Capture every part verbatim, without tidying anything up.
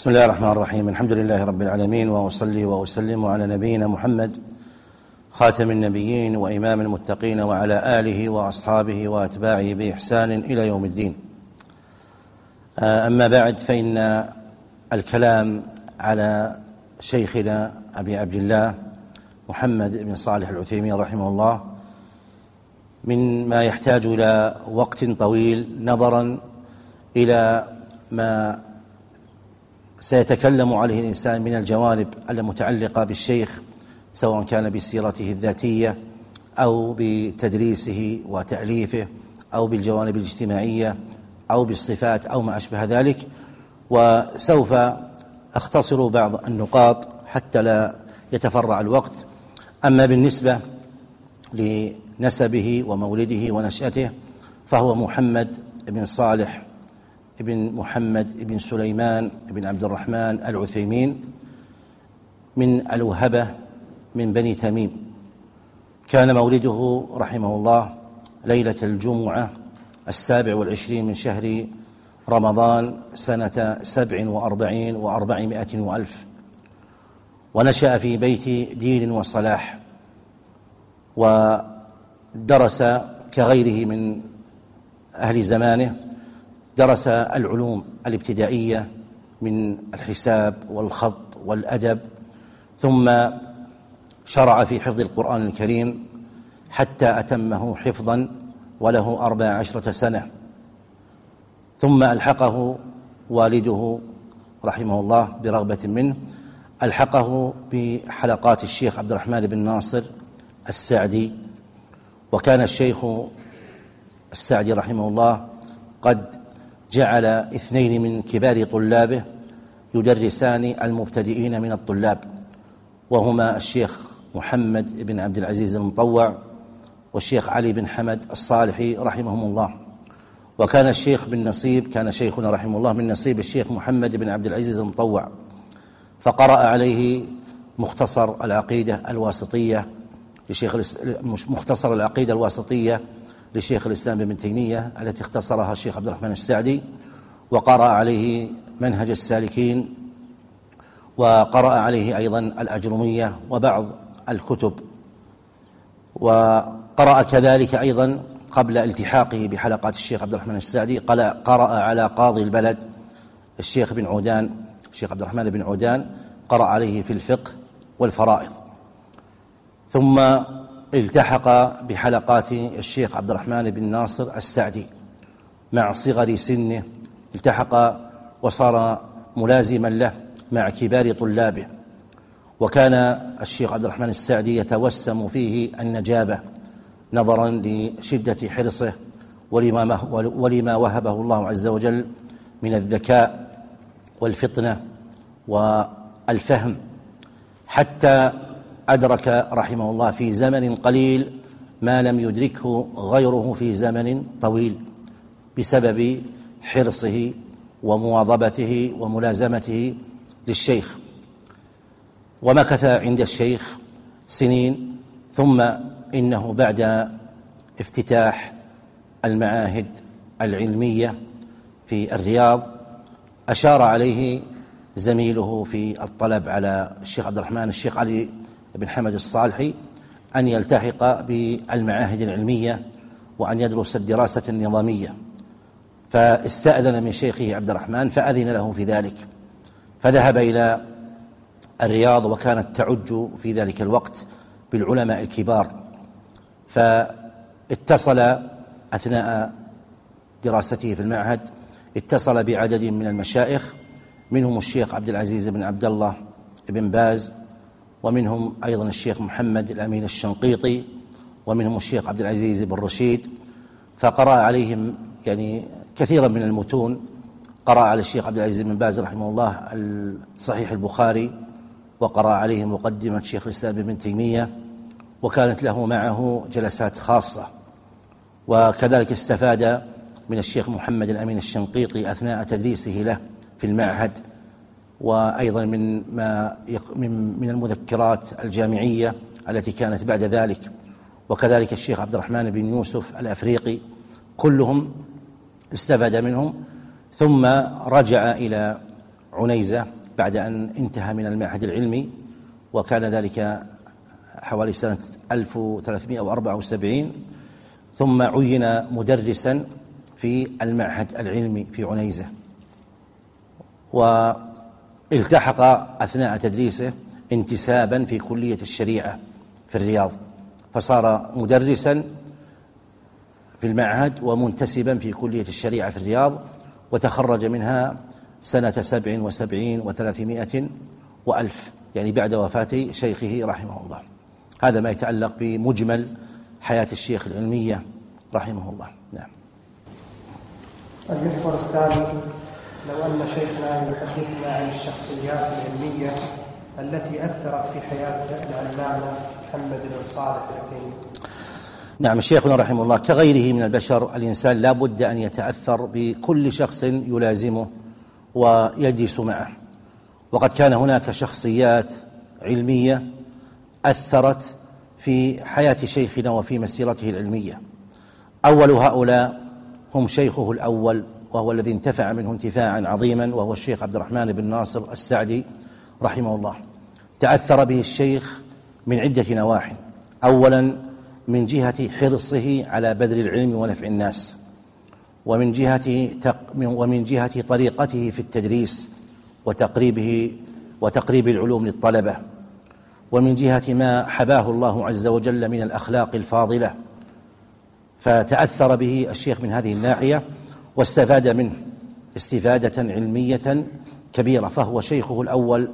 بسم الله الرحمن الرحيم. الحمد لله رب العالمين، وأصلي وأسلم على نبينا محمد خاتم النبيين وإمام المتقين، وعلى آله وأصحابه وأتباعه بإحسان إلى يوم الدين. أما بعد، فإن الكلام على شيخنا أبي عبد الله محمد بن صالح العثيمين رحمه الله من ما يحتاج إلى وقت طويل، نظرا إلى ما سيتكلم عليه الإنسان من الجوانب المتعلقة بالشيخ، سواء كان بسيرته الذاتية أو بتدريسه وتأليفه أو بالجوانب الاجتماعية أو بالصفات أو ما أشبه ذلك. وسوف أختصر بعض النقاط حتى لا يتفرع الوقت. أما بالنسبة لنسبه ومولده ونشأته، فهو محمد بن صالح ابن محمد ابن سليمان ابن عبد الرحمن العثيمين من الوهبة من بني تميم. كان مولده رحمه الله ليلة الجمعة السابع والعشرين من شهر رمضان سنة سبع وأربعين وأربعمائة وألف، ونشأ في بيت دين وصلاح، ودرس كغيره من أهل زمانه، درس العلوم الابتدائية من الحساب والخط والأدب، ثم شرع في حفظ القرآن الكريم حتى أتمه حفظا وله أربع عشرة سنة. ثم ألحقه والده رحمه الله برغبة منه، ألحقه بحلقات الشيخ عبد الرحمن بن ناصر السعدي. وكان الشيخ السعدي رحمه الله قد جعل اثنين من كبار طلابه يدرسان المبتدئين من الطلاب، وهما الشيخ محمد بن عبد العزيز المطوع والشيخ علي بن حمد الصالحي رحمهم الله. وكان الشيخ بن نصيب كان شيخنا رحمه الله من نصيب الشيخ محمد بن عبد العزيز المطوع، فقرأ عليه مختصر العقيدة الواسطية لشيخ مختصر العقيدة الواسطية لشيخ الإسلام ابن تيمية التي اختصرها الشيخ عبد الرحمن السعدي، وقرأ عليه منهج السالكين، وقرأ عليه أيضا الأجرمية وبعض الكتب. وقرأ كذلك أيضا قبل التحاقه بحلقات الشيخ عبد الرحمن السعدي قرأ على قاضي البلد الشيخ بن عودان الشيخ عبد الرحمن بن عودان، قرأ عليه في الفقه والفرائض. ثم التحق بحلقات الشيخ عبد الرحمن بن ناصر السعدي مع صغر سنه، التحق وصار ملازما له مع كبار طلابه. وكان الشيخ عبد الرحمن السعدي يتوسم فيه النجابة نظرا لشدة حرصه ولما, ولما وهبه الله عز وجل من الذكاء والفطنة والفهم، حتى أدرك رحمه الله في زمن قليل ما لم يدركه غيره في زمن طويل بسبب حرصه ومواظبته وملازمته للشيخ. ومكث عند الشيخ سنين، ثم إنه بعد افتتاح المعاهد العلمية في الرياض أشار عليه زميله في الطلب على الشيخ عبد الرحمن الشيخ علي بن حمد الصالحي أن يلتحق بالمعاهد العلمية وأن يدرس الدراسة النظامية، فاستأذن من شيخه عبد الرحمن فأذن له في ذلك، فذهب إلى الرياض، وكانت تعج في ذلك الوقت بالعلماء الكبار. فاتصل أثناء دراسته في المعهد اتصل بعدد من المشايخ، منهم الشيخ عبد العزيز بن عبد الله بن باز، ومنهم أيضا الشيخ محمد الأمين الشنقيطي، ومنهم الشيخ عبد العزيز بن رشيد. فقرأ عليهم يعني كثيرا من المتون. قرأ على الشيخ عبد العزيز بن باز رحمه الله صحيح البخاري، وقرأ عليه مقدمة شيخ الإسلام ابن تيمية، وكانت له معه جلسات خاصة. وكذلك استفاد من الشيخ محمد الأمين الشنقيطي أثناء تدريسه له في المعهد، وأيضا من ما من المذكرات الجامعية التي كانت بعد ذلك. وكذلك الشيخ عبد الرحمن بن يوسف الأفريقي، كلهم استفاد منهم. ثم رجع إلى عنيزة بعد أن انتهى من المعهد العلمي، وكان ذلك حوالي سنة ألف وثلاثمائة وأربعة وسبعين، ثم عين مدرسا في المعهد العلمي في عنيزة، والتحق أثناء تدريسه انتسابا في كلية الشريعة في الرياض، فصار مدرسا في المعهد ومنتسبا في كلية الشريعة في الرياض، وتخرج منها سنة سبع وسبعين وثلاثمائة وألف، يعني بعد وفاة شيخه رحمه الله. هذا ما يتعلق بمجمل حياة الشيخ العلمية رحمه الله. نعم. المحور الثاني: لو أن شيخنا يحدثنا عن الشخصيات العلمية التي أثرت في حياة العلامة محمد بن صالح العثيمين. نعم، شيخنا رحمه الله كغيره من البشر، الإنسان لا بد أن يتأثر بكل شخص يلازمه ويجلس معه، وقد كان هناك شخصيات علمية أثرت في حياة شيخنا وفي مسيرته العلمية. أول هؤلاء هم شيخه الأول، وهو الذي انتفع منه انتفاعا عظيما، وهو الشيخ عبد الرحمن بن ناصر السعدي رحمه الله. تأثر به الشيخ من عدة نواحي: أولا من جهة حرصه على بذل العلم ونفع الناس، ومن جهة ومن جهة طريقته في التدريس وتقريبه وتقريب العلوم للطلبة، ومن جهة ما حباه الله عز وجل من الأخلاق الفاضلة. فتأثر به الشيخ من هذه الناحية واستفاد منه استفادة علمية كبيرة، فهو شيخه الأول.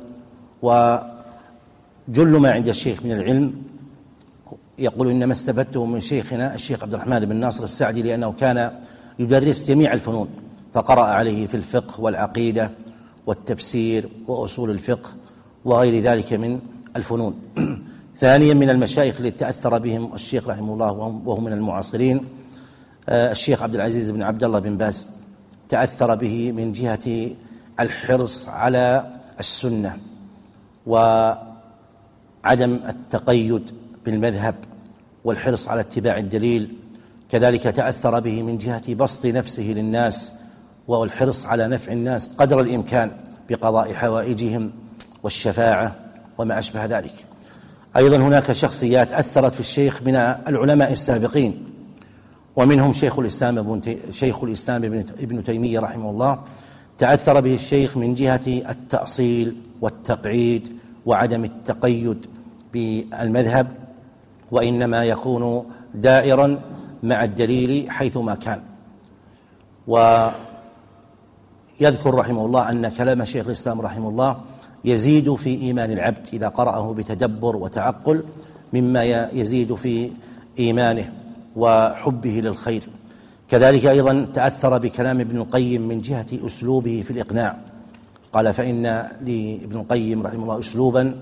وجل ما عند الشيخ من العلم يقول إنما استفدته من شيخنا الشيخ عبد الرحمن بن ناصر السعدي، لأنه كان يدرس جميع الفنون، فقرأ عليه في الفقه والعقيدة والتفسير وأصول الفقه وغير ذلك من الفنون. ثانيا من المشايخ الذي تأثر بهم الشيخ رحمه الله وهم من المعاصرين الشيخ عبد العزيز بن عبد الله بن باز، تأثر به من جهة الحرص على السنة وعدم التقيد بالمذهب والحرص على اتباع الدليل. كذلك تأثر به من جهة بسط نفسه للناس والحرص على نفع الناس قدر الإمكان بقضاء حوائجهم والشفاعة وما أشبه ذلك. أيضا هناك شخصيات أثرت في الشيخ من العلماء السابقين، ومنهم شيخ الإسلام ابن شيخ الإسلام ابن تيمية رحمه الله. تأثر به الشيخ من جهة التأصيل والتقعيد وعدم التقيد بالمذهب، وإنما يكون دائرا مع الدليل حيثما كان. ويذكر رحمه الله أن كلام شيخ الإسلام رحمه الله يزيد في إيمان العبد إذا قرأه بتدبر وتعقل، مما يزيد في إيمانه وحبه للخير. كذلك أيضا تأثر بكلام ابن القيم من جهة أسلوبه في الإقناع. قال: فإن لابن القيم رحمه الله أسلوبا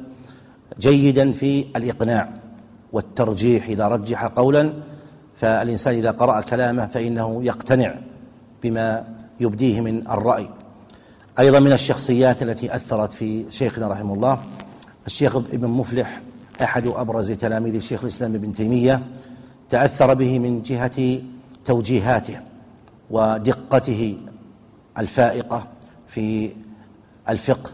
جيدا في الإقناع والترجيح، إذا رجح قولا فالإنسان إذا قرأ كلامه فإنه يقتنع بما يبديه من الرأي. أيضا من الشخصيات التي أثرت في شيخنا رحمه الله الشيخ ابن مفلح، أحد أبرز تلاميذ شيخ الإسلام ابن تيمية. تأثر به من جهة توجيهاته ودقته الفائقة في الفقه.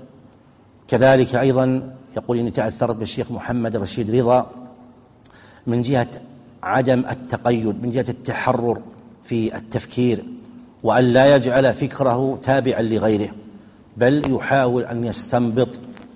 كذلك أيضا يقول إني تأثرت بالشيخ محمد رشيد رضا من جهة عدم التقيد، من جهة التحرر في التفكير، وأن لا يجعل فكره تابعا لغيره، بل يحاول أن يستنبط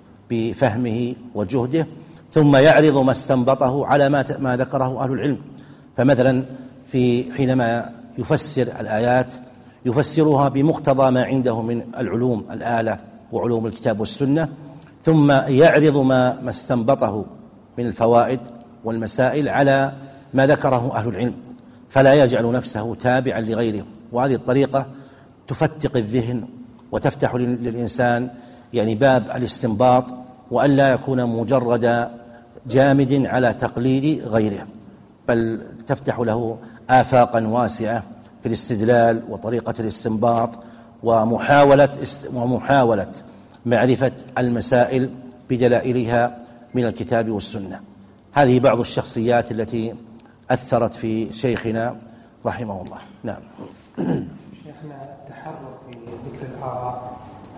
بفهمه وجهده، ثم يعرض ما استنبطه على ما ذكره أهل العلم. فمثلا في حينما يفسر الآيات يفسرها بمقتضى ما عنده من العلوم الآلة وعلوم الكتاب والسنة، ثم يعرض ما ما استنبطه من الفوائد والمسائل على ما ذكره أهل العلم، فلا يجعل نفسه تابعا لغيره. وهذه الطريقة تفتق الذهن وتفتح للإنسان يعني باب الاستنباط، وأن لا يكون مجرد جامد على تقليد غيره، بل تفتح له آفاقا واسعة في الاستدلال وطريقة الاستنباط ومحاولة ومحاولة معرفة المسائل بدلائلها من الكتاب والسنة. هذه بعض الشخصيات التي أثرت في شيخنا رحمه الله. نعم. شيخنا، التحرر في ذكر الآراء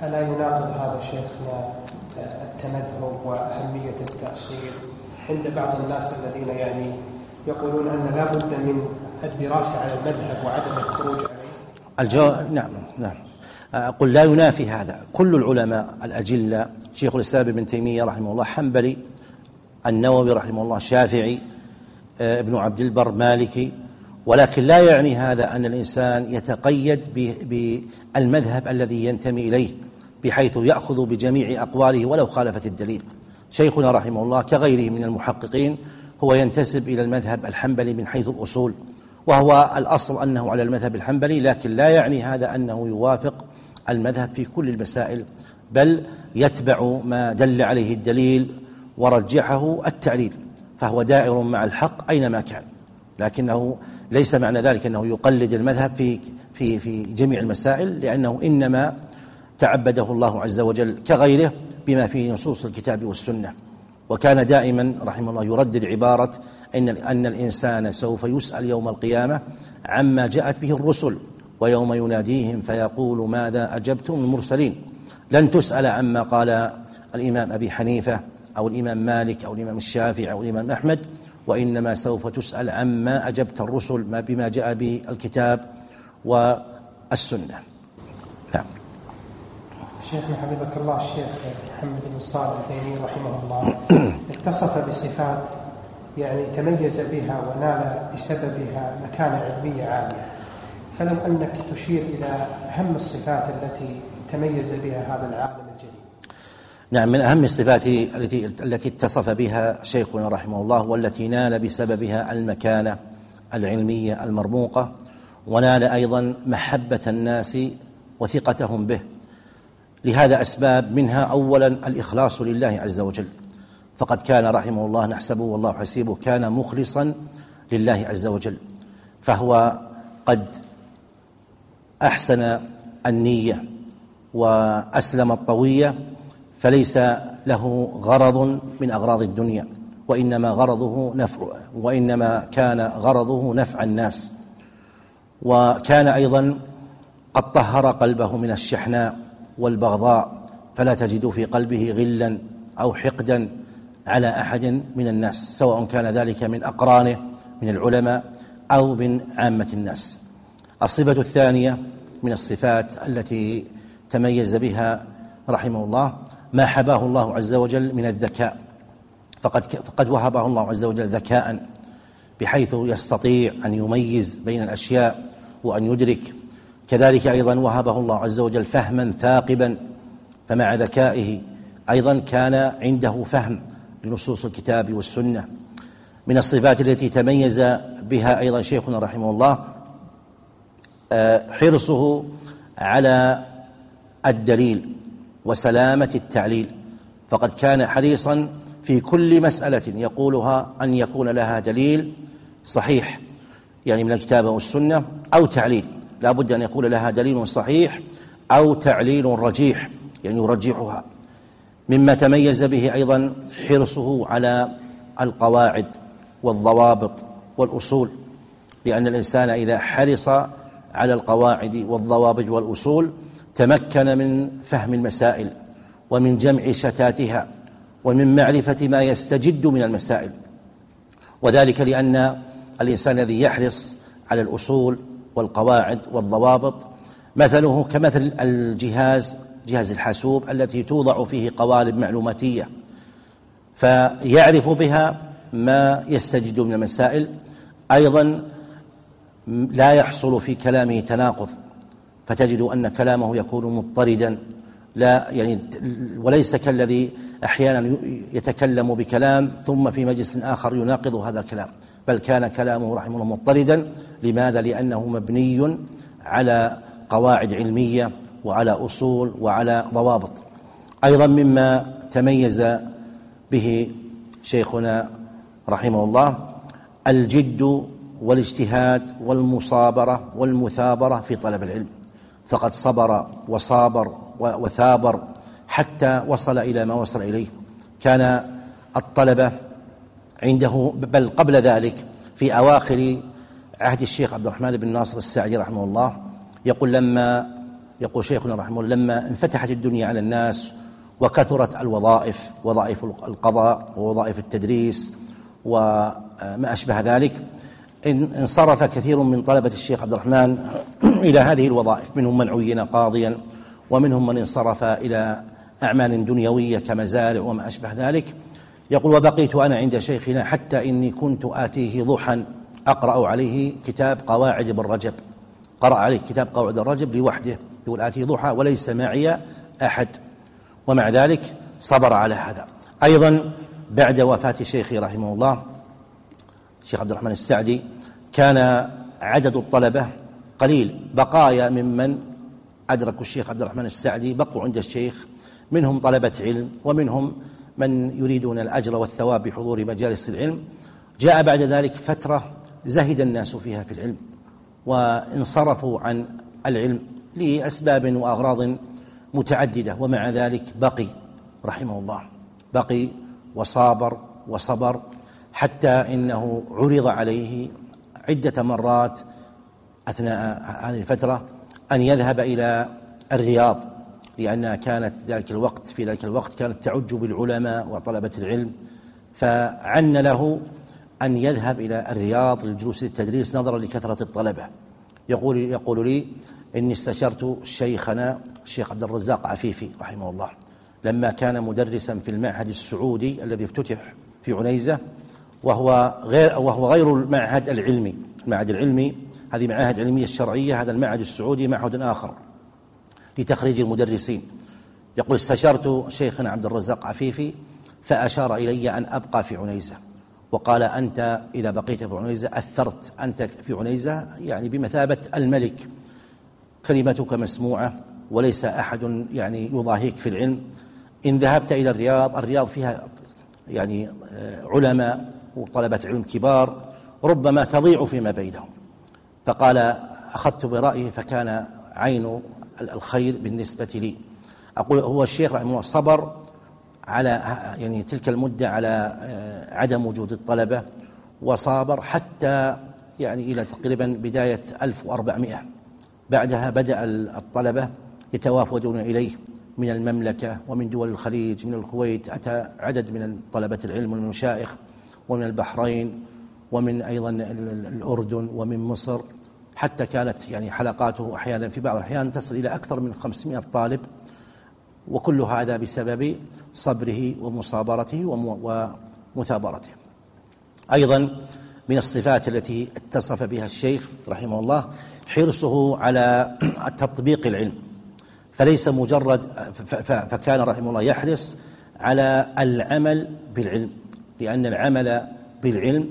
ألا يناقض هذا شيخنا التمذهب وأهمية التأصيل عند بعض الناس الذين يعني يقولون أن لا بد من الدراسة على المذهب وعدم الخروج عليه؟ الجواب نعم نعم أقول لا ينافي هذا. كل العلماء الأجلة، شيخ الإسلام ابن تيمية رحمه الله حنبلي، النووي رحمه الله شافعي، ابن عبد البر مالكي، ولكن لا يعني هذا أن الإنسان يتقيد بالمذهب الذي ينتمي إليه بحيث يأخذ بجميع أقواله ولو خالفت الدليل. شيخنا رحمه الله كغيره من المحققين هو ينتسب إلى المذهب الحنبلي من حيث الأصول، وهو الأصل أنه على المذهب الحنبلي، لكن لا يعني هذا أنه يوافق المذهب في كل المسائل، بل يتبع ما دل عليه الدليل ورجحه التعليل، فهو دائر مع الحق أينما كان، لكنه ليس معنى ذلك أنه يقلد المذهب في في في جميع المسائل، لأنه إنما تعبده الله عز وجل كغيره بما فيه نصوص الكتاب والسنة. وكان دائما رحمه الله يردد عبارة إن أن الإنسان سوف يسأل يوم القيامة عما جاءت به الرسل ويوم يناديهم فيقول ماذا أجبتم المرسلين. لن تسأل عما قال الإمام أبي حنيفة أو الإمام مالك أو الإمام الشافعي أو الإمام أحمد، وإنما سوف تسأل عما أجبت الرسل ما بما جاء به الكتاب والسنة. نعم. شيخنا حفظك الله، الشيخ محمد بن صالح العثيمين رحمه الله اتصف بصفات يعني تميز بها ونال بسببها مكانة علمية عالية، فلو أنك تشير إلى أهم الصفات التي تميز بها هذا العالم الجليل. نعم، من أهم الصفات التي التي اتصف بها شيخنا رحمه الله والتي نال بسببها المكانة العلمية المرموقة، ونال أيضا محبة الناس وثقتهم به، لهذا أسباب، منها أولا الإخلاص لله عز وجل، فقد كان رحمه الله نحسبه والله حسيبه كان مخلصا لله عز وجل، فهو قد أحسن النية وأسلم الطوية، فليس له غرض من أغراض الدنيا، وإنما غرضه نفع وإنما كان غرضه نفع الناس. وكان أيضا قد طهر قلبه من الشحناء والبغضاء، فلا تجد في قلبه غلا أو حقدا على أحد من الناس، سواء كان ذلك من أقرانه من العلماء أو من عامة الناس. الصفة الثانية من الصفات التي تميز بها رحمه الله ما حباه الله عز وجل من الذكاء، فقد فقد وهبه الله عز وجل ذكاء بحيث يستطيع أن يميز بين الأشياء وأن يدرك. كذلك أيضا وهبه الله عز وجل فهما ثاقبا، فمع ذكائه أيضا كان عنده فهم لنصوص الكتاب والسنة. من الصفات التي تميز بها أيضا شيخنا رحمه الله حرصه على الدليل وسلامة التعليل، فقد كان حريصا في كل مسألة يقولها أن يكون لها دليل صحيح، يعني من الكتاب والسنة، أو تعليل، لا بد أن يكون لها دليل صحيح أو تعليل رجيح، يعني يرجحها. مما تميز به أيضا حرصه على القواعد والضوابط والأصول، لأن الإنسان إذا حرص على القواعد والضوابط والأصول تمكن من فهم المسائل ومن جمع شتاتها ومن معرفة ما يستجد من المسائل، وذلك لأن الإنسان الذي يحرص على الأصول والقواعد والضوابط مثله كمثل الجهاز جهاز الحاسوب التي توضع فيه قوالب معلوماتية، فيعرف بها ما يستجد من المسائل. أيضا لا يحصل في كلامه تناقض، فتجد أن كلامه يكون مضطردا، لا يعني وليس كالذي أحيانا يتكلم بكلام ثم في مجلس آخر يناقض هذا الكلام، بل كان كلامه رحمه الله مضطردا. لماذا؟ لأنه مبني على قواعد علمية وعلى أصول وعلى ضوابط. أيضا مما تميز به شيخنا رحمه الله الجد والاجتهاد والمصابرة والمثابرة في طلب العلم، فقد صبر وصابر وثابر حتى وصل إلى ما وصل إليه. كان الطلبة عنده، بل قبل ذلك في أواخر عهد الشيخ عبد الرحمن بن ناصر السعدي رحمه الله، يقول لما يقول شيخنا رحمه الله: لما انفتحت الدنيا على الناس وكثرت الوظائف، وظائف القضاء ووظائف التدريس وما أشبه ذلك، انصرف كثير من طلبة الشيخ عبد الرحمن إلى هذه الوظائف، منهم من عين قاضيا، ومنهم من انصرف إلى أعمال دنيوية كمزارع وما أشبه ذلك. يقول: وبقيت أنا عند شيخنا حتى إني كنت آتيه ضحى أقرأ عليه كتاب قواعد ابن رجب، قرأ عليه كتاب قواعد الرجب لوحده، يقول آتيه ضحى وليس معي أحد، ومع ذلك صبر على هذا. أيضا بعد وفاة شيخي رحمه الله الشيخ عبد الرحمن السعدي كان عدد الطلبة قليل، بقايا ممن أدركوا الشيخ عبد الرحمن السعدي بقوا عند الشيخ، منهم طلبة علم ومنهم من يريدون الأجر والثواب بحضور مجالس العلم. جاء بعد ذلك فترة زهد الناس فيها في العلم وانصرفوا عن العلم لأسباب وأغراض متعددة، ومع ذلك بقي رحمه الله، بقي وصابر وصبر، حتى إنه عرض عليه عدة مرات أثناء هذه الفترة أن يذهب إلى الرياض، لأنها كانت ذلك الوقت في ذلك الوقت كانت تعج بالعلماء وطلبة العلم، فعن له أن يذهب إلى الرياض للجلوس للتدريس نظرا لكثرة الطلبة. يقول يقول لي: إني استشرت شيخنا الشيخ عبد الرزاق عفيفي رحمه الله لما كان مدرسا في المعهد السعودي الذي افتتح في عنيزة، وهو غير وهو غير المعهد العلمي. المعهد العلمي هذه معاهد علمية الشرعية، هذا المعهد السعودي معهد آخر لتخريج المدرسين. يقول: استشرت شيخنا عبد الرزاق عفيفي فأشار إلي أن أبقى في عنيزة، وقال: أنت إذا بقيت في عنيزة أثرت، أنت في عنيزة يعني بمثابة الملك، كلمتك مسموعة وليس أحد يعني يضاهيك في العلم. إن ذهبت إلى الرياض، الرياض فيها يعني علماء وطلبة علم كبار، ربما تضيع فيما بينهم. فقال: أخذت برأيه فكان عين الخير بالنسبة لي. أقول هو الشيخ رحمه الله صبر على يعني تلك المدة على عدم وجود الطلبة، وصابر حتى يعني إلى تقريبا بداية ألف وأربعمائة. بعدها بدأ الطلبة يتوافدون إليه من المملكة ومن دول الخليج، من الكويت أتى عدد من طلبة العلم ومن المشايخ، ومن البحرين، ومن أيضا الأردن، ومن مصر، حتى كانت يعني حلقاته أحيانا في بعض الأحيان تصل إلى أكثر من خمسمائة طالب، وكل هذا بسبب صبره ومصابرته ومثابرته. أيضا من الصفات التي اتصف بها الشيخ رحمه الله حرصه على تطبيق العلم، فليس مجرد فكان رحمه الله يحرص على العمل بالعلم، لأن العمل بالعلم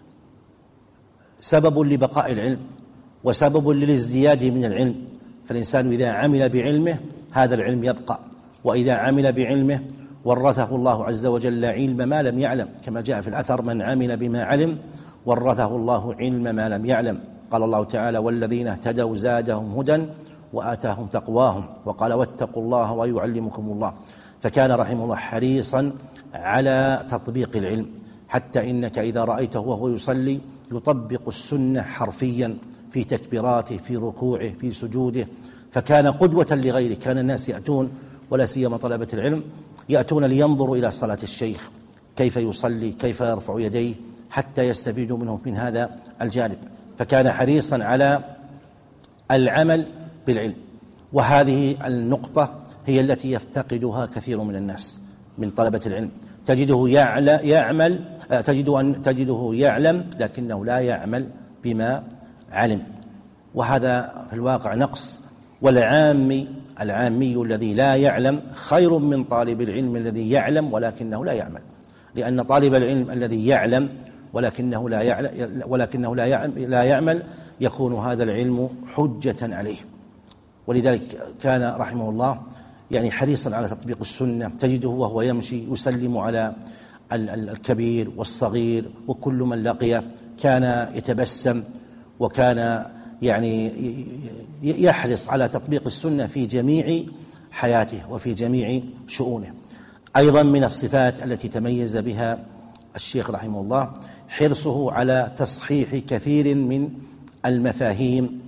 سبب لبقاء العلم وسبب للازدياد من العلم. فالإنسان إذا عمل بعلمه هذا العلم يبقى، وإذا عمل بعلمه ورثه الله عز وجل علم ما لم يعلم، كما جاء في الأثر: من عمل بما علم ورثه الله علم ما لم يعلم. قال الله تعالى: والذين اهتدوا زادهم هدى وآتاهم تقواهم، وقال: واتقوا الله ويعلمكم الله. فكان رحمه الله حريصا على تطبيق العلم، حتى إنك إذا رأيته وهو يصلي يطبق السنة حرفيا في تكبيراته، في ركوعه، في سجوده، فكان قدوة لغيره. كان الناس يأتون ولا سيما طلبة العلم يأتون لينظروا إلى صلاة الشيخ كيف يصلي، كيف يرفع يديه، حتى يستفيدوا منه من هذا الجانب. فكان حريصا على العمل بالعلم، وهذه النقطة هي التي يفتقدها كثير من الناس من طلبة العلم. تجده يعمل تجد أن تجده يعلم لكنه لا يعمل بما علم، وهذا في الواقع نقص. والعامي العامي الذي لا يعلم خير من طالب العلم الذي يعلم ولكنه لا يعمل، لأن طالب العلم الذي يعلم ولكنه لا يعلم ولكنه لا يعمل يكون هذا العلم حجة عليه. ولذلك كان رحمه الله يعني حريصا على تطبيق السنة. تجده وهو يمشي يسلم على الكبير والصغير وكل من لقيه، كان يتبسم، وكان يعني يحرص على تطبيق السنة في جميع حياته وفي جميع شؤونه. أيضا من الصفات التي تميز بها الشيخ رحمه الله حرصه على تصحيح كثير من المفاهيم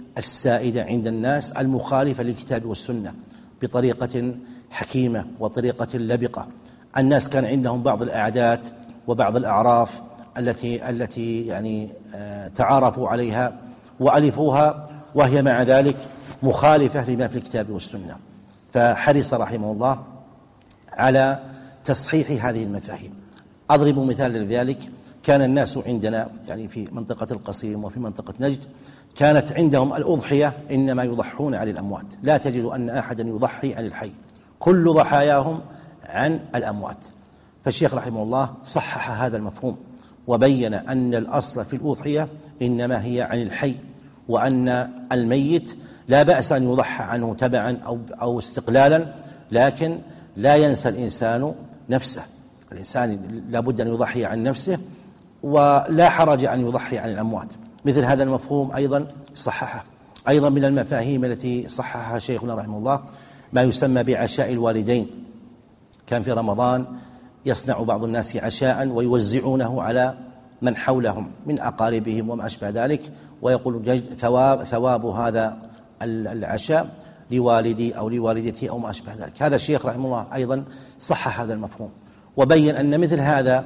السائدة عند الناس المخالفة للكتاب والسنة بطريقة حكيمة وطريقة لبقة. الناس كان عندهم بعض الأعداد وبعض الأعراف التي التي يعني تعارفوا عليها وألفوها، وهي مع ذلك مخالفة لما في الكتاب والسنة. فحرص رحمه الله على تصحيح هذه المفاهيم. أضرب مثال لذلك: كان الناس عندنا يعني في منطقة القصيم وفي منطقة نجد كانت عندهم الأضحية إنما يضحون عن الأموات، لا تجد أن أحدا يضحي عن الحي، كل ضحاياهم عن الأموات. فالشيخ رحمه الله صحح هذا المفهوم وبين أن الأصل في الأضحية إنما هي عن الحي، وأن الميت لا بأس أن يضحى عنه تبعا أو, أو استقلالا، لكن لا ينسى الإنسان نفسه. الإنسان لا بد أن يضحي عن نفسه، ولا حرج أن يضحي عن الأموات. مثل هذا المفهوم أيضا صححه. أيضا من المفاهيم التي صححها شيخنا رحمه الله ما يسمى بعشاء الوالدين. كان في رمضان يصنع بعض الناس عشاء ويوزعونه على من حولهم من أقاربهم وما أشبه ذلك، ويقول ثواب, ثواب هذا العشاء لوالدي أو لوالدتي أو ما أشبه ذلك. هذا الشيخ رحمه الله أيضا صحح هذا المفهوم وبين أن مثل هذا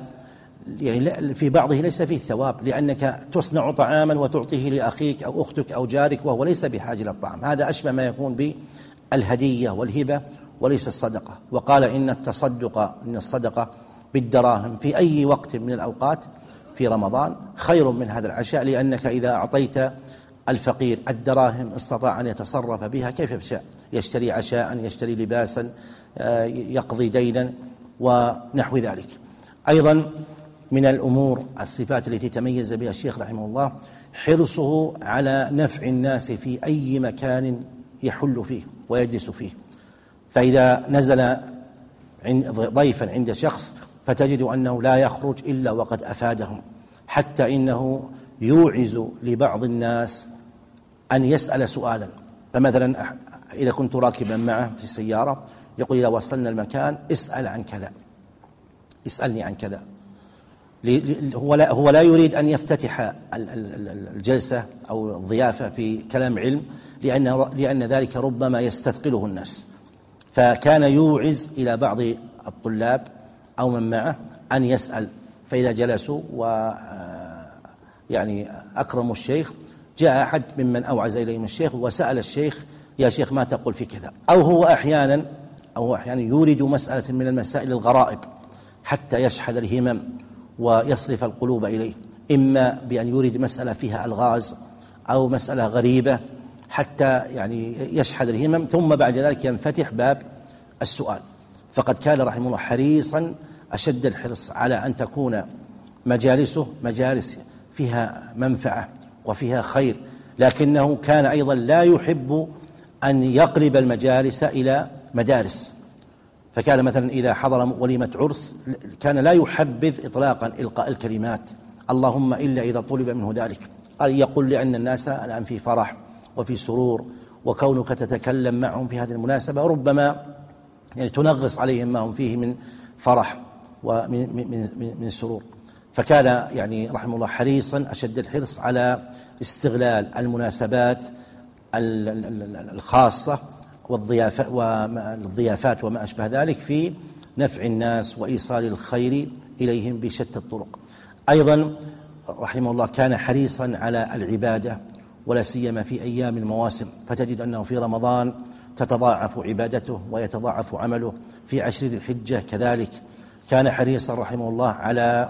يعني في بعضه ليس فيه ثواب، لأنك تصنع طعاما وتعطيه لأخيك أو أختك أو جارك وهو ليس بحاجة للطعام. هذا أشبه ما يكون بالهدية والهبة وليس الصدقة. وقال إن التصدق إن الصدقة بالدراهم في أي وقت من الأوقات في رمضان خير من هذا العشاء، لأنك إذا أعطيت الفقير الدراهم استطاع أن يتصرف بها كيف يشاء، يشتري عشاء، يشتري لباسا، يقضي دينا ونحو ذلك. أيضا من الأمور الصفات التي تميز بها الشيخ رحمه الله حرصه على نفع الناس في أي مكان يحل فيه ويجلس فيه. فإذا نزل ضيفا عند شخص فتجد أنه لا يخرج إلا وقد أفادهم، حتى إنه يوعز لبعض الناس أن يسأل سؤالا. فمثلا إذا كنت راكبا معه في السيارة يقول إذا وصلنا المكان اسأل عن كذا، اسألني عن كذا. هو لا, هو لا يريد أن يفتتح الجلسة أو الضيافة في كلام علم، لأن, لأن ذلك ربما يستثقله الناس. فكان يوعز إلى بعض الطلاب أو من معه أن يسأل، فإذا جلسوا و يعني أكرموا الشيخ جاء أحد ممن أوعز إليهم الشيخ وسأل الشيخ يا شيخ ما تقول في كذا. أو هو أحيانا أو هو أحيانا يورد مسألة من المسائل الغرائب حتى يشحذ الهمم ويصرف القلوب إليه، إما بأن يورد مسألة فيها ألغاز أو مسألة غريبة حتى يعني يشحذ الهمم، ثم بعد ذلك ينفتح باب السؤال. فقد كان رحمه الله حريصا أشد الحرص على أن تكون مجالسه مجالس فيها منفعة وفيها خير، لكنه كان أيضا لا يحب أن يقلب المجالس إلى مدارس. فكان مثلا إذا حضر وليمة عرس كان لا يحبذ إطلاقا إلقاء الكلمات اللهم إلا إذا طلب منه ذلك، يقول لأن الناس الآن في فرح وفي سرور، وكونك تتكلم معهم في هذه المناسبة ربما يعني تنغص عليهم ما هم فيه من فرح ومن من من من سرور. فكان يعني رحمه الله حريصا أشد الحرص على استغلال المناسبات الخاصة والضيافات وما أشبه ذلك في نفع الناس وإيصال الخير إليهم بشتى الطرق. أيضا رحمه الله كان حريصا على العبادة ولا سيما في أيام المواسم، فتجد أنه في رمضان تتضاعف عبادته ويتضاعف عمله، في عشر ذي الحجة كذلك. كان حريصا رحمه الله على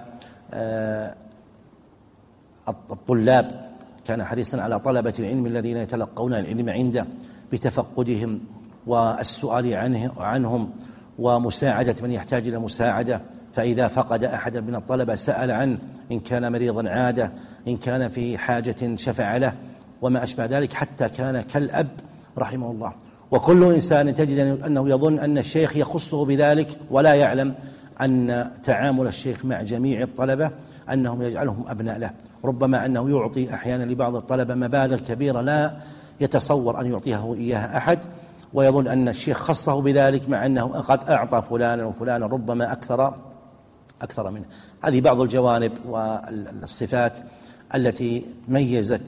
الطلاب، كان حريصا على طلبة العلم الذين يتلقون العلم عنده بتفقدهم والسؤال عنه عنهم ومساعدة من يحتاج إلى مساعدة. فإذا فقد أحد من الطلبة سأل عنه، إن كان مريضا عادة، إن كان في حاجة شفع له وما أشبه ذلك، حتى كان كالأب رحمه الله. وكل إنسان تجد أنه يظن أن الشيخ يخصه بذلك ولا يعلم أن تعامل الشيخ مع جميع الطلبة أنهم يجعلهم أبناء له. ربما أنه يعطي أحيانا لبعض الطلبة مبالغ كبيرة لا يتصور أن يعطيه إياها أحد، ويظن أن الشيخ خصه بذلك مع أنه قد أعطى فلانا وفلانا ربما أكثر أكثر منه. هذه بعض الجوانب والصفات التي ميزت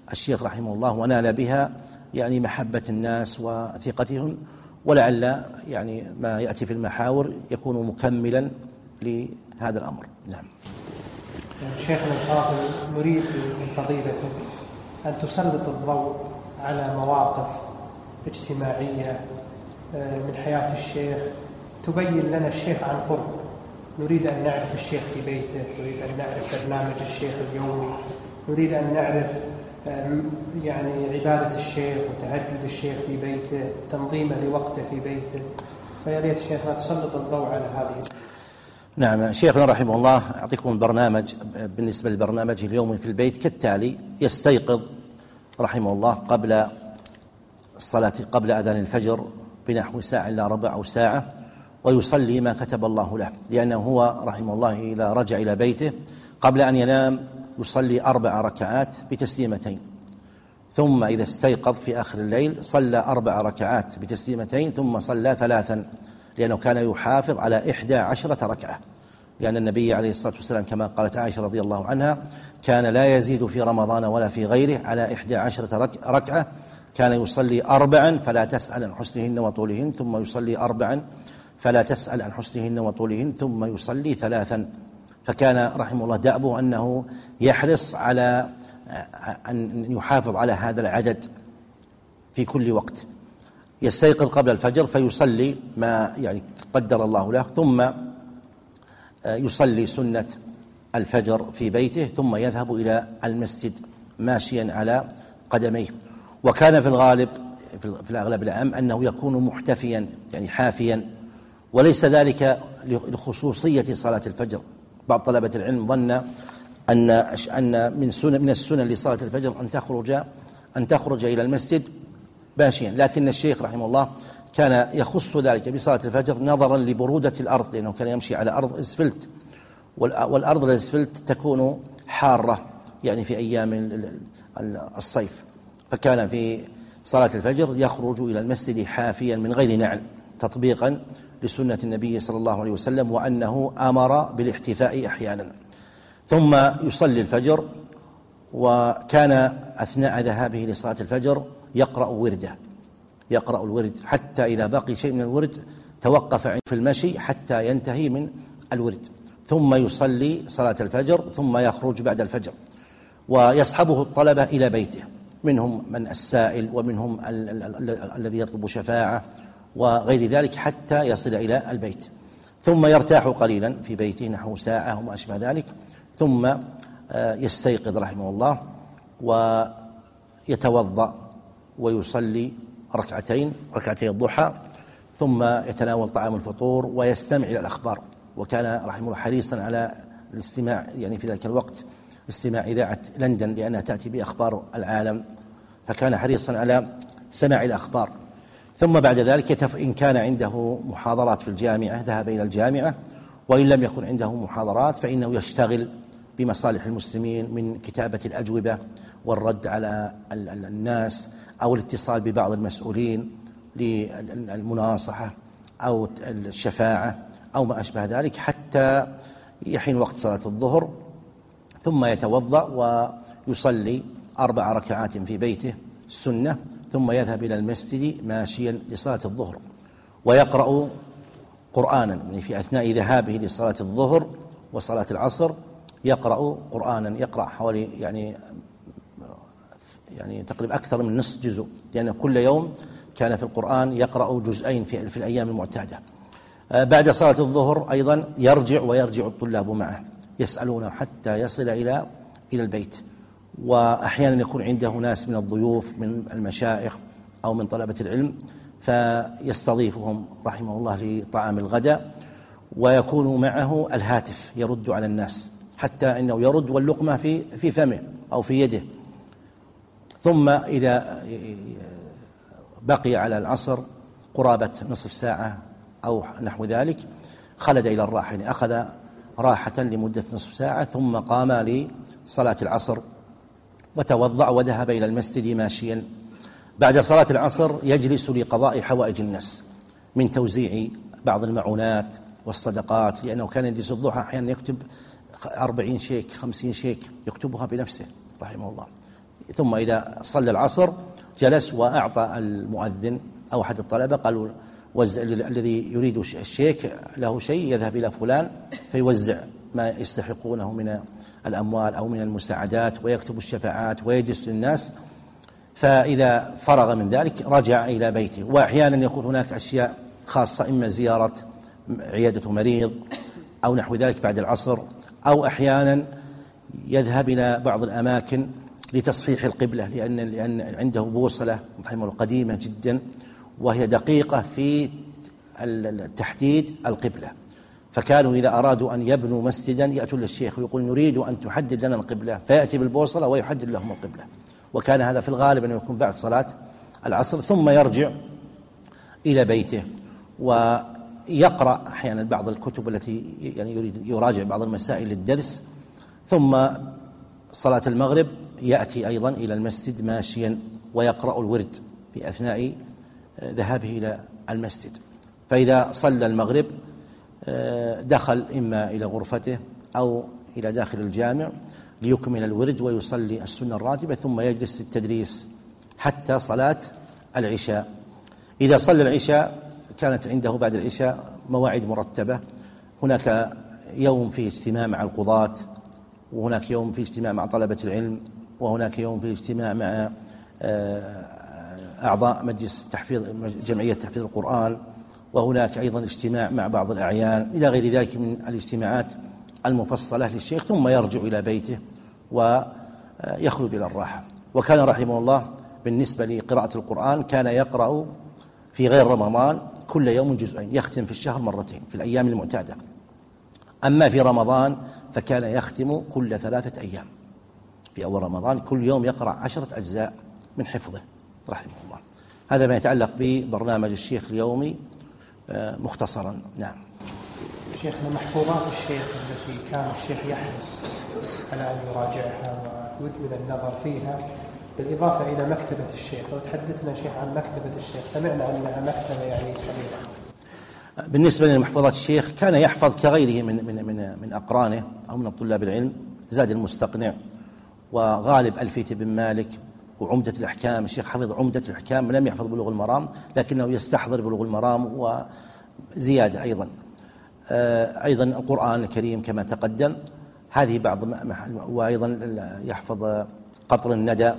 الشيخ رحمه الله ونال بها يعني محبة الناس وثقتهم، ولعل يعني ما يأتي في المحاور يكون مكملا لهذا الأمر. نعم. شيخنا الفاضل، نريد من فضيلتك أن تسلط الضوء على مواقف اجتماعية من حياة الشيخ تبين لنا الشيخ عن قرب. نريد أن نعرف الشيخ في بيته، نريد أن نعرف برنامج الشيخ اليومي، نريد أن نعرف يعني عبادة الشيخ وتهجد الشيخ في بيته، تنظيمه لوقته في بيته. فيا ريت شيخنا تسلط الضوء على هذه. نعم، شيخنا رحمه الله أعطيكم البرنامج بالنسبة للبرنامج اليومي في البيت كالتالي: يستيقظ رحمه الله قبل الصلاة قبل أذان الفجر بنحو ساعة إلى ربع أو ساعة، ويصلي ما كتب الله له، لأنه هو رحمه الله إذا رجع إلى بيته قبل أن ينام يصلي أربع ركعات بتسليمتين، ثم إذا استيقظ في آخر الليل صلى أربع ركعات بتسليمتين، ثم صلى ثلاثا، لأنه كان يحافظ على إحدى عشرة ركعة، لأن النبي عليه الصلاة والسلام كما قالت عائشة رضي الله عنها كان لا يزيد في رمضان ولا في غيره على إحدى عشرة ركعة، كان يصلي أربعا فلا تسأل عن حسنهن وطولهن، ثم يصلي أربعا فلا تسأل عن حسنهن وطولهن، ثم يصلي ثلاثا. فكان رحمه الله دأبه أنه يحرص على أن يحافظ على هذا العدد في كل وقت. يستيقظ قبل الفجر فيصلي ما يعني قدر الله له، ثم يصلي سنة الفجر في بيته، ثم يذهب إلى المسجد ماشيا على قدميه. وكان في الغالب في الأغلب العام أنه يكون محتفيا يعني حافيا، وليس ذلك لخصوصية صلاة الفجر. بعض طلبة العلم ظن أن أن من سنن من السنن لصلاة الفجر أن تخرج أن تخرج إلى المسجد ماشيا، لكن الشيخ رحمه الله كان يخص ذلك بصلاة الفجر نظرا لبرودة الأرض، لأنه كان يمشي على أرض إسفلت، والأرض الإسفلت تكون حارة يعني في أيام الصيف، فكان في صلاة الفجر يخرج إلى المسجد حافيا من غير نعل تطبيقا لسنة النبي صلى الله عليه وسلم، وأنه أمر بالاحتفاء أحيانا. ثم يصلي الفجر، وكان أثناء ذهابه لصلاة الفجر يقرأ ورده يقرأ الورد حتى إذا بقي شيء من الورد توقف في المشي حتى ينتهي من الورد، ثم يصلي صلاة الفجر، ثم يخرج بعد الفجر، ويصحبه الطلبة إلى بيته، منهم من السائل ومنهم الذي يطلب شفاعة وغير ذلك، حتى يصل إلى البيت، ثم يرتاح قليلا في بيته نحو ساعة وما أشبه ذلك، ثم يستيقظ رحمه الله ويتوضأ ويصلي ركعتين ركعتي الضحى، ثم يتناول طعام الفطور ويستمع إلى الأخبار. وكان رحمه الله حريصا على الاستماع يعني في ذلك الوقت استماع إذاعة لندن، لأنها تأتي بأخبار العالم، فكان حريصا على سماع الأخبار. ثم بعد ذلك إن كان عنده محاضرات في الجامعة ذهب إلى الجامعة، وإن لم يكن عنده محاضرات فإنه يشتغل بمصالح المسلمين من كتابة الأجوبة والرد على الناس، أو الاتصال ببعض المسؤولين للمناصحة أو الشفاعة أو ما أشبه ذلك، حتى يحين وقت صلاة الظهر، ثم يتوضأ ويصلي أربع ركعات في بيته السنة، ثم يذهب إلى المسجد ماشيا لصلاة الظهر، ويقرأ قرآنا يعني في أثناء ذهابه لصلاة الظهر وصلاة العصر يقرأ قرآنا، يقرأ حوالي يعني يعني تقريبا أكثر من نصف جزء، لأن كل يوم كان في القرآن يقرأ جزئين في, في الأيام المعتادة. بعد صلاة الظهر أيضا يرجع ويرجع الطلاب معه يسألونه حتى يصل إلى إلى البيت، وأحيانا يكون عنده ناس من الضيوف من المشايخ أو من طلبة العلم فيستضيفهم رحمه الله لطعام الغداء، ويكون معه الهاتف يرد على الناس حتى أنه يرد واللقمة في في فمه أو في يده. ثم إذا بقي على العصر قرابة نصف ساعة أو نحو ذلك خلد إلى الراحة، يعني أخذ راحة لمدة نصف ساعة، ثم قام لصلاة العصر وتوضأ وذهب إلى المسجد ماشيا. بعد صلاة العصر يجلس لقضاء حوائج الناس من توزيع بعض المعونات والصدقات، لأنه كان يجلس الضحى أحيانا يكتب أربعين شيك خمسين شيك يكتبها بنفسه رحمه الله، ثم إذا صلى العصر جلس وأعطى المؤذن أو أحد الطلبة، قالوا وزع الذي يريد الشيخ له شيء يذهب إلى فلان فيوزع ما يستحقونه من الأموال أو من المساعدات ويكتب الشفاعات ويجلس للناس. فإذا فرغ من ذلك رجع إلى بيته. وأحيانا يكون هناك أشياء خاصة، إما زيارة عيادة مريض أو نحو ذلك بعد العصر، أو أحيانا يذهب إلى بعض الأماكن لتصحيح القبلة، لأن لأن عنده بوصلة رحمه قديمة جدا وهي دقيقة في تحديد القبلة. فكانوا إذا أرادوا أن يبنوا مسجدا يأتون للشيخ ويقول نريد أن تحدد لنا القبلة، فيأتي بالبوصلة ويحدد لهم القبلة. وكان هذا في الغالب أن يكون بعد صلاة العصر، ثم يرجع إلى بيته ويقرأ أحيانا بعض الكتب التي يعني يريد يراجع بعض المسائل للدرس، ثم صلاة المغرب يأتي أيضا إلى المسجد ماشيا ويقرأ الورد في أثناء ذهابه إلى المسجد. فإذا صلى المغرب دخل إما إلى غرفته أو إلى داخل الجامع ليكمل الورد ويصلي السنة الراتبة، ثم يجلس التدريس حتى صلاة العشاء. إذا صلى العشاء كانت عنده بعد العشاء مواعيد مرتبة، هناك يوم فيه اجتماع مع القضاة، وهناك يوم فيه اجتماع مع طلبة العلم، وهناك يوم فيه اجتماع مع أعضاء مجلس تحفيظ جمعية تحفيظ القرآن، وهناك أيضا اجتماع مع بعض الأعيان إلى غير ذلك من الاجتماعات المفصلة للشيخ، ثم يرجع إلى بيته ويخرج إلى الراحة. وكان رحمه الله بالنسبة لقراءة القرآن كان يقرأ في غير رمضان كل يوم جزئين، يختم في الشهر مرتين في الأيام المعتادة. أما في رمضان فكان يختم كل ثلاثة أيام. في أول رمضان كل يوم يقرأ عشرة أجزاء من حفظه رحمه الله. هذا ما يتعلق ببرنامج الشيخ اليومي مختصرا. نعم. شيخنا، محفوظات الشيخ التي كان الشيخ يحرص على أن يراجعها ويدمن النظر فيها، بالإضافة إلى مكتبة الشيخ، لو تحدثنا شيخ عن مكتبة الشيخ، سمعنا أنها مكتبة يعني صغيرة. بالنسبة لمحفوظات الشيخ كان يحفظ كغيره من من من من أقرانه أو من طلاب العلم، زاد المستقنع وغالب ألفية بن مالك وعمدة الأحكام. الشيخ حفظ عمدة الأحكام، لم يحفظ بلوغ المرام لكنه يستحضر بلوغ المرام وزيادة أيضا. أيضا القرآن الكريم كما تقدم، هذه بعض. وأيضا يحفظ قطر الندى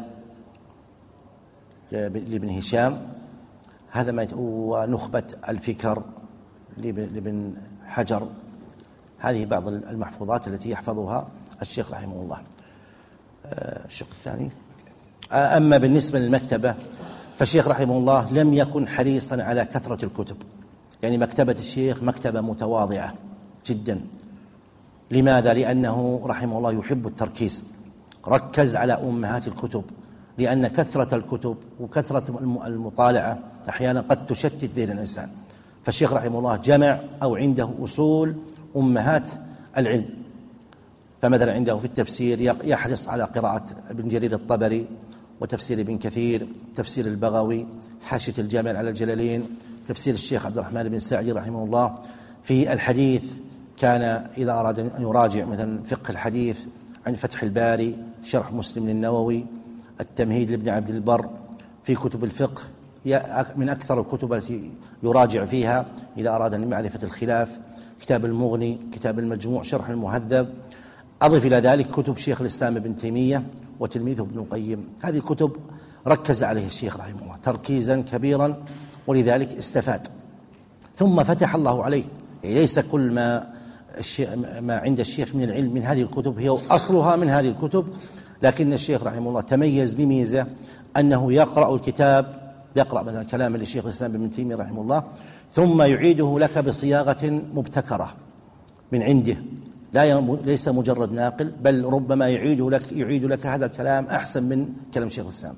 لابن هشام، هذا ما ونخبة الفكر لابن حجر. هذه بعض المحفوظات التي يحفظها الشيخ رحمه الله. الشق الثاني. أما بالنسبة للمكتبة فالشيخ رحمه الله لم يكن حريصا على كثرة الكتب، يعني مكتبة الشيخ مكتبة متواضعة جدا. لماذا؟ لأنه رحمه الله يحب التركيز، ركز على أمهات الكتب، لأن كثرة الكتب وكثرة المطالعة أحيانا قد تشتت ذهن الإنسان. فالشيخ رحمه الله جمع أو عنده أصول أمهات العلم. فمثلا عنده في التفسير يحرص على قراءة ابن جرير الطبري وتفسير ابن كثير، تفسير البغوي، حاشية الجامع على الجلالين، تفسير الشيخ عبد الرحمن بن سعدي رحمه الله. في الحديث كان إذا أراد أن يراجع مثلا فقه الحديث عن فتح الباري، شرح مسلم للنووي، التمهيد لابن عبد البر. في كتب الفقه من أكثر الكتب التي يراجع فيها إذا أراد أن معرفة الخلاف كتاب المغني، كتاب المجموع، شرح المهذب. أضف إلى ذلك كتب شيخ الإسلام ابن تيمية وتلميذه ابن القيم. هذه الكتب ركز عليه الشيخ رحمه الله تركيزا كبيرا، ولذلك استفاد. ثم فتح الله عليه، يعني ليس كل ما ما عند الشيخ من العلم من هذه الكتب هي أصلها من هذه الكتب، لكن الشيخ رحمه الله تميز بميزة أنه يقرأ الكتاب، يقرأ مثلا كلام للشيخ الإسلام ابن تيمية رحمه الله ثم يعيده لك بصياغة مبتكرة من عنده، لا ليس مجرد ناقل، بل ربما يعيد لك يعيد لك هذا الكلام أحسن من كلام شيخ الإسلام.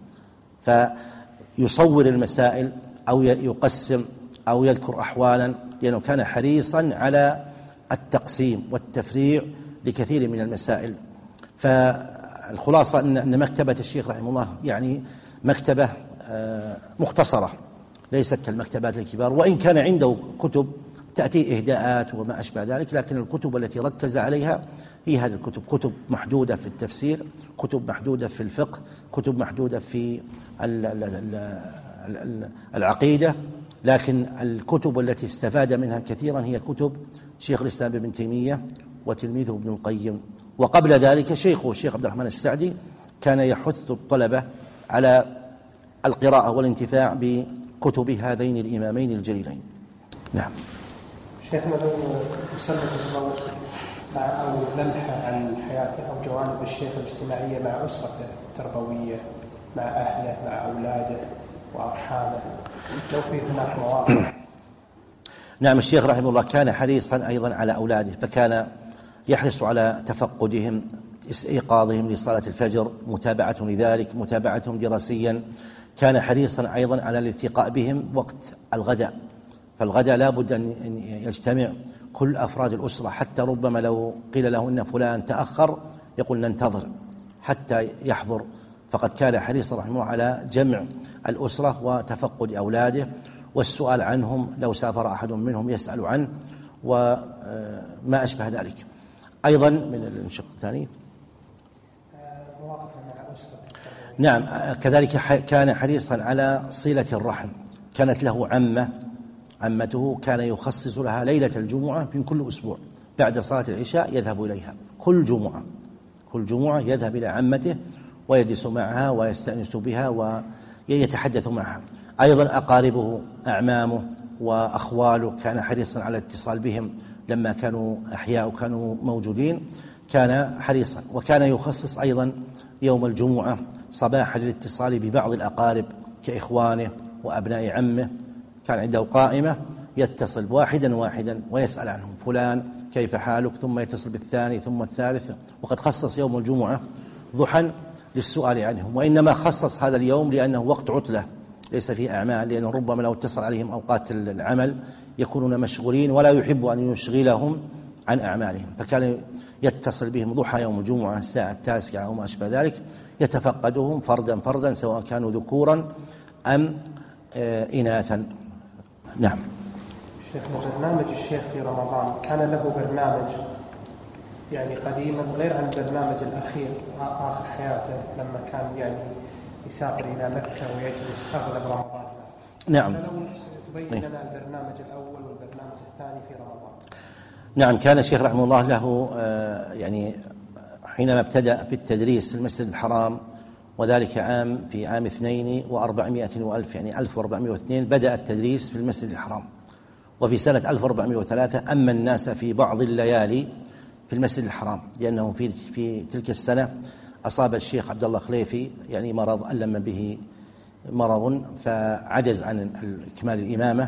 فيصور المسائل أو يقسم أو يذكر أحوالا، لأنه كان حريصا على التقسيم والتفريع لكثير من المسائل. فالخلاصة أن مكتبة الشيخ رحمه الله يعني مكتبة مختصرة، ليست كالمكتبات الكبار، وإن كان عنده كتب تأتي إهداءات وما أشبه ذلك، لكن الكتب التي ركز عليها هي هذه الكتب، كتب محدودة في التفسير، كتب محدودة في الفقه، كتب محدودة في العقيدة. لكن الكتب التي استفاد منها كثيرا هي كتب شيخ الإسلام ابن تيمية وتلميذه ابن القيم. وقبل ذلك شيخه الشيخ عبد الرحمن السعدي كان يحث الطلبة على القراءة والانتفاع بكتب هذين الإمامين الجليلين. نعم. شيخنا لو نسلط الضوء أو لمحة عن حياته أو جوانب الشيخ الاجتماعية مع أسرته التربوية، مع أهله، مع أولاده وأرحامه، لو في هناك مواقف. نعم، الشيخ رحمه الله كان حريصا أيضا على أولاده، فكان يحرص على تفقدهم، إيقاظهم لصلاة الفجر، متابعتهم لذلك، متابعتهم دراسيا. كان حريصا أيضا على الالتقاء بهم وقت الغداء، فالغداء لا بد أن يجتمع كل أفراد الأسرة، حتى ربما لو قيل له إن فلان تأخر يقول ننتظر حتى يحضر. فقد كان حريصا رحمه الله على جمع الأسرة وتفقد أولاده والسؤال عنهم، لو سافر أحد منهم يسأل عنه وما أشبه ذلك. أيضا من الشق الثاني نعم كذلك كان حريصا على صلة الرحم. كانت له عمة، عمته كان يخصص لها ليلة الجمعة من كل أسبوع بعد صلاة العشاء، يذهب إليها كل جمعة، كل جمعة يذهب إلى عمته ويجلس معها ويستأنس بها ويتحدث معها. أيضا أقاربه، أعمامه وأخواله كان حريصا على الاتصال بهم لما كانوا أحياء وكانوا موجودين، كان حريصا. وكان يخصص أيضا يوم الجمعة صباحا للاتصال ببعض الأقارب كإخوانه وأبناء عمه، كان عنده قائمة يتصل واحدا واحدا ويسأل عنهم، فلان كيف حالك، ثم يتصل بالثاني ثم الثالث. وقد خصص يوم الجمعة ضحى للسؤال عنهم، وإنما خصص هذا اليوم لأنه وقت عطلة ليس فيه أعمال، لأنه ربما لو اتصل عليهم أوقات العمل يكونون مشغولين ولا يحب أن يشغلهم عن أعمالهم، فكان يتصل بهم ضحى يوم الجمعة الساعة التاسعة أو ما أشبه ذلك، يتفقدهم فردا فردا سواء كانوا ذكورا أم إناثا. نعم. شيخنا برنامج الشيخ في رمضان كان له برنامج يعني قديما غير عن البرنامج الأخير آخر حياته لما كان يعني يسافر إلى مكة ويجلس أغلب رمضان. نعم. لو تبين لنا البرنامج الأول والبرنامج الثاني في رمضان. نعم، كان الشيخ رحمه الله له يعني حينما ابتدأ بالتدريس في المسجد الحرام، وذلك عام في عام اثنين وأربعمائة وألف، يعني ألف وأربعمائة واثنين بدأ التدريس في المسجد الحرام. وفي سنة ألف وأربعمائة وثلاثة أما الناس في بعض الليالي في المسجد الحرام، لأنه في في تلك السنة أصاب الشيخ عبد الله خليفي يعني مرض، ألم به مرض فعجز عن إكمال الإمامة،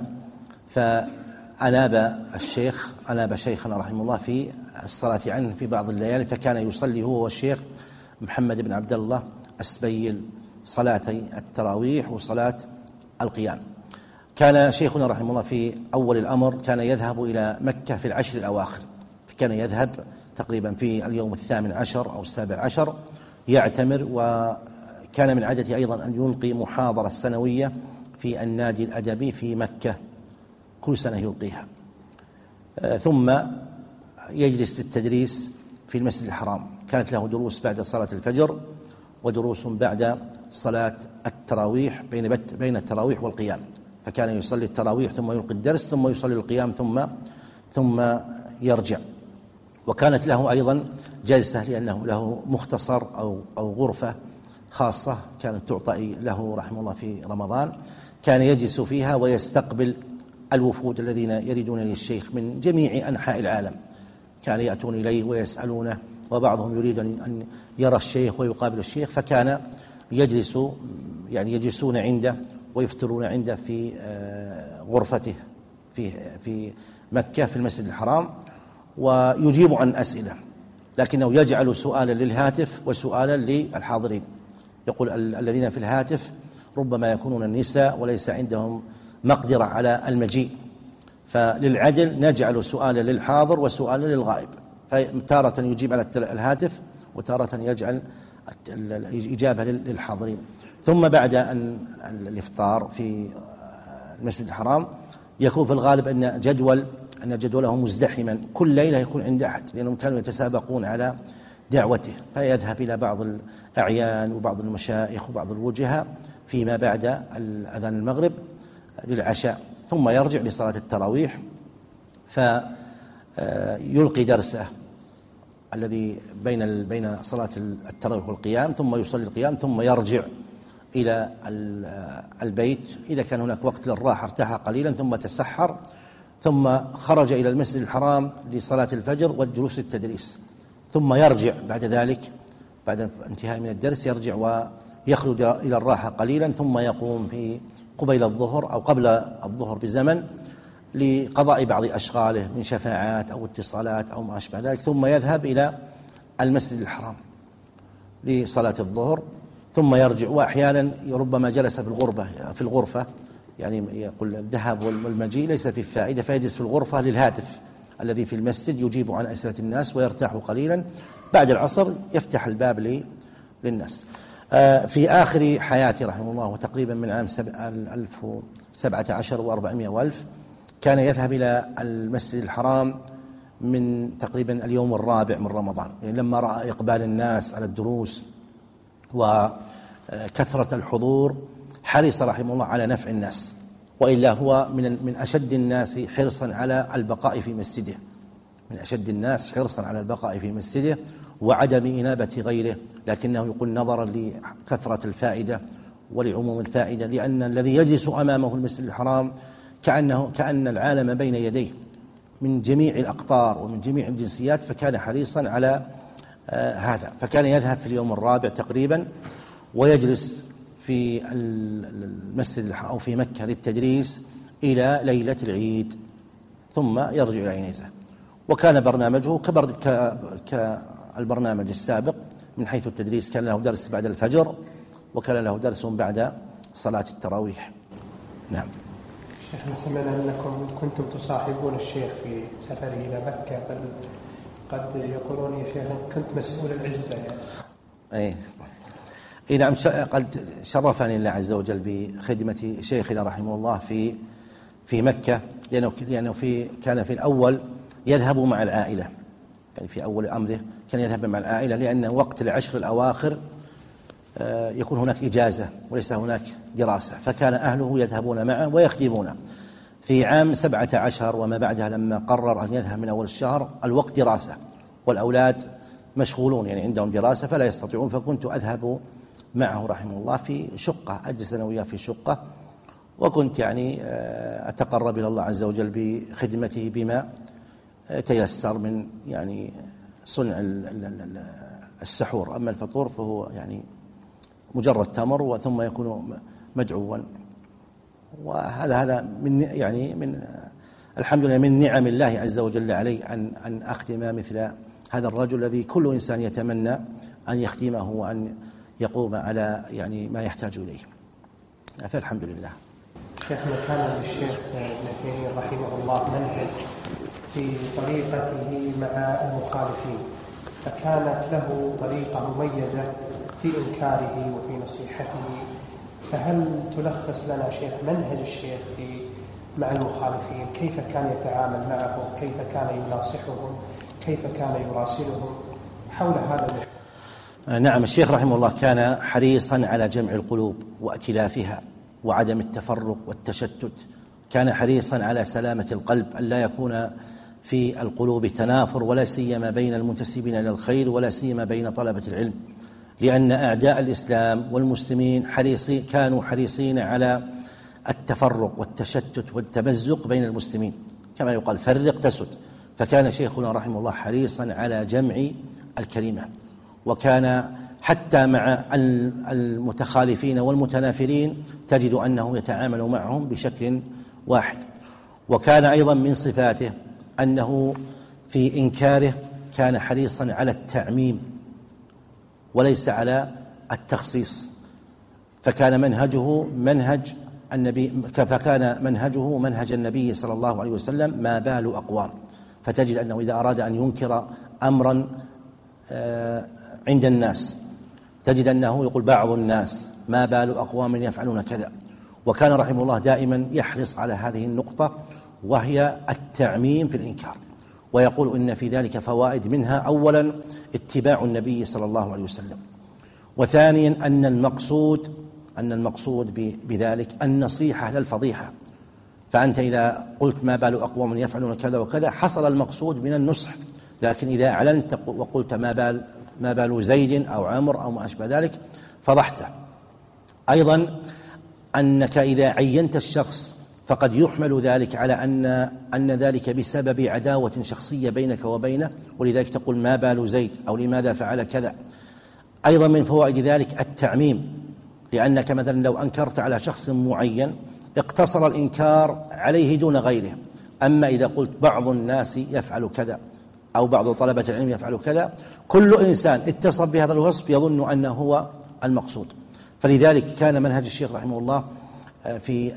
فأناب الشيخ أناب شيخنا رحمه الله في الصلاة عنه في بعض الليالي، فكان يصلي هو والشيخ محمد بن عبد الله السبيل صلاتي التراويح وصلاة القيام. كان شيخنا رحمه الله في أول الأمر كان يذهب إلى مكة في العشر الأواخر، كان يذهب تقريبا في اليوم الثامن عشر أو السابع عشر يعتمر، وكان من عادته أيضا أن يلقي محاضرة سنوية في النادي الأدبي في مكة، كل سنة يلقيها، ثم يجلس للتدريس في المسجد الحرام. كانت له دروس بعد صلاة الفجر ودروس بعد صلاة التراويح، بين بين التراويح والقيام، فكان يصلي التراويح ثم يلقي الدرس ثم يصلي القيام ثم ثم يرجع. وكانت له أيضا جلسة لأنه له مختصر أو أو غرفة خاصة كانت تعطى له رحمه الله في رمضان، كان يجلس فيها ويستقبل الوفود الذين يريدون للشيخ من جميع أنحاء العالم، كان يأتون إليه ويسألونه، وبعضهم يريد أن يرى الشيخ ويقابل الشيخ، فكان يجلس يعني يجلسون عنده ويفطرون عنده في غرفته في في مكة في المسجد الحرام، ويجيب عن أسئلة، لكنه يجعل سؤالا للهاتف وسؤالا للحاضرين. يقول الذين في الهاتف ربما يكونون النساء وليس عندهم مقدرة على المجيء، فللعدل نجعل سؤالا للحاضر وسؤالا للغائب، فتارة يجيب على الهاتف وتارة يجعل الإجابة للحاضرين. ثم بعد أن الإفطار في المسجد الحرام يكون في الغالب أن جدول أن جدوله مزدحما كل ليلة يكون عند أحد، لأنهم كانوا يتسابقون على دعوته، فيذهب إلى بعض الأعيان وبعض المشايخ وبعض الوجهاء فيما بعد أذان المغرب للعشاء، ثم يرجع لصلاة التراويح فيلقي درسه الذي بين بين صلاة التراويح والقيام، ثم يصلي القيام، ثم يرجع إلى البيت إذا كان هناك وقت للراحة ارتاح قليلا، ثم تسحر، ثم خرج إلى المسجد الحرام لصلاة الفجر والجلوس للتدريس، ثم يرجع بعد ذلك بعد انتهاء من الدرس يرجع ويخرج إلى الراحة قليلا، ثم يقوم في قبيل الظهر أو قبل الظهر بزمن لقضاء بعض أشغاله من شفاعات أو اتصالات أو ما أشبه ذلك، ثم يذهب إلى المسجد الحرام لصلاة الظهر، ثم يرجع. وأحيانا ربما جلس في الغربة في الغرفة يعني يقول الذهاب والمجيء ليس في فائدة، فيجلس في الغرفة للهاتف الذي في المسجد يجيب عن أسئلة الناس ويرتاح قليلا، بعد العصر يفتح الباب للناس. في آخر حياته رحمه الله وتقريبا من عام ألف وسبعة عشر وأربعمائة وألف كان يذهب إلى المسجد الحرام من تقريبا اليوم الرابع من رمضان، يعني لما رأى إقبال الناس على الدروس وكثرة الحضور حرص رحمه الله على نفع الناس، وإلا هو من من أشد الناس حرصا على البقاء في مسجده، من أشد الناس حرصا على البقاء في مسجده وعدم إنابة غيره، لكنه يقول نظرا لكثرة الفائدة ولعموم الفائدة، لأن الذي يجلس أمامه المسجد الحرام كأنه كأن العالم بين يديه من جميع الأقطار ومن جميع الجنسيات، فكان حريصا على آه هذا، فكان يذهب في اليوم الرابع تقريبا ويجلس في المسجد أو في مكة للتدريس إلى ليلة العيد، ثم يرجع إلى عنيزة. وكان برنامجه كالبرنامج السابق من حيث التدريس، كان له درس بعد الفجر وكان له درس بعد صلاة التراويح. نعم. شيخنا سمعنا أنكم كنتم تصاحبون الشيخ في سفره إلى مكة، بل قد يقولون يا شيخ كنت مسؤول العزة يعني. أي إيه نعم، قد شرفني الله عز وجل بخدمة شيخنا رحمه الله في في مكة، لأنه لأنه في كان في الأول يذهب مع العائلة، يعني في أول أمره كان يذهب مع العائلة، لأن وقت العشر الأواخر يكون هناك إجازة وليس هناك دراسة، فكان أهله يذهبون معه ويخدمونه. في عام سبعة عشر وما بعدها لما قرر أن يذهب من أول الشهر الوقت دراسة والأولاد مشغولون يعني عندهم دراسة فلا يستطيعون، فكنت أذهب معه رحمه الله في شقة، أجلس أنا وياه في شقة، وكنت يعني أتقرب إلى الله عز وجل بخدمته بما تيسر من يعني صنع السحور. أما الفطور فهو يعني مجرد تمر ثم يكون مدعوا، وهذا هذا من يعني من الحمد لله من نعم الله عز وجل علي أن أن أخدم مثل هذا الرجل الذي كل إنسان يتمنى أن يخدمه وأن يقوم على يعني ما يحتاج إليه، فالحمد لله. شيخنا كان للشيخ ابن تيمية رحمه الله منهج في طريقته مع المخالفين، فكانت له طريقة مميزة في إنكاره وفي نصيحته، فهل تلخص لنا شيخ منهج الشيخ في مع المخالفين، كيف كان يتعامل معهم، كيف كان يناصحهم، كيف كان يراسلهم حول هذا المحور؟ نعم، الشيخ رحمه الله كان حريصا على جمع القلوب وائتلافها وعدم التفرق والتشتت، كان حريصا على سلامة القلب، ألا يكون في القلوب تنافر ولا سيما بين المنتسبين إلى الخير ولا سيما بين طلبة العلم، لأن أعداء الإسلام والمسلمين حريصين كانوا حريصين على التفرق والتشتت والتمزق بين المسلمين، كما يقال فرق تسد، فكان شيخنا رحمه الله حريصا على جمع الكلمة، وكان حتى مع المتخالفين والمتنافرين تجد أنه يتعامل معهم بشكل واحد. وكان أيضا من صفاته أنه في إنكاره كان حريصا على التعميم وليس على التخصيص، فكان منهجه منهج النبي فكان منهجه منهج النبي صلى الله عليه وسلم ما بال أقوام، فتجد أنه إذا أراد أن ينكر أمرا عند الناس تجد أنه يقول بعض الناس ما بال أقوام يفعلون كذا، وكان رحمه الله دائما يحرص على هذه النقطة وهي التعميم في الإنكار، ويقول إن في ذلك فوائد، منها أولا اتباع النبي صلى الله عليه وسلم، وثانيا أن المقصود أن المقصود بذلك النصيحة لا الفضيحة. فأنت إذا قلت ما بال أقوام يفعلون كذا وكذا حصل المقصود من النصح، لكن إذا أعلنت وقلت ما بال ما بال زيد أو عمر أو ما أشبه ذلك فضحته. أيضا أنك إذا عينت الشخص فقد يحمل ذلك على أن أن ذلك بسبب عداوة شخصية بينك وبينه، ولذلك تقول ما بال زيد أو لماذا فعل كذا. أيضا من فوائد ذلك التعميم، لأنك مثلا لو أنكرت على شخص معين اقتصر الإنكار عليه دون غيره. أما إذا قلت بعض الناس يفعل كذا أو بعض طلبة العلم يفعل كذا، كل إنسان اتصف بهذا الوصف يظن أنه هو المقصود. فلذلك كان منهج الشيخ رحمه الله في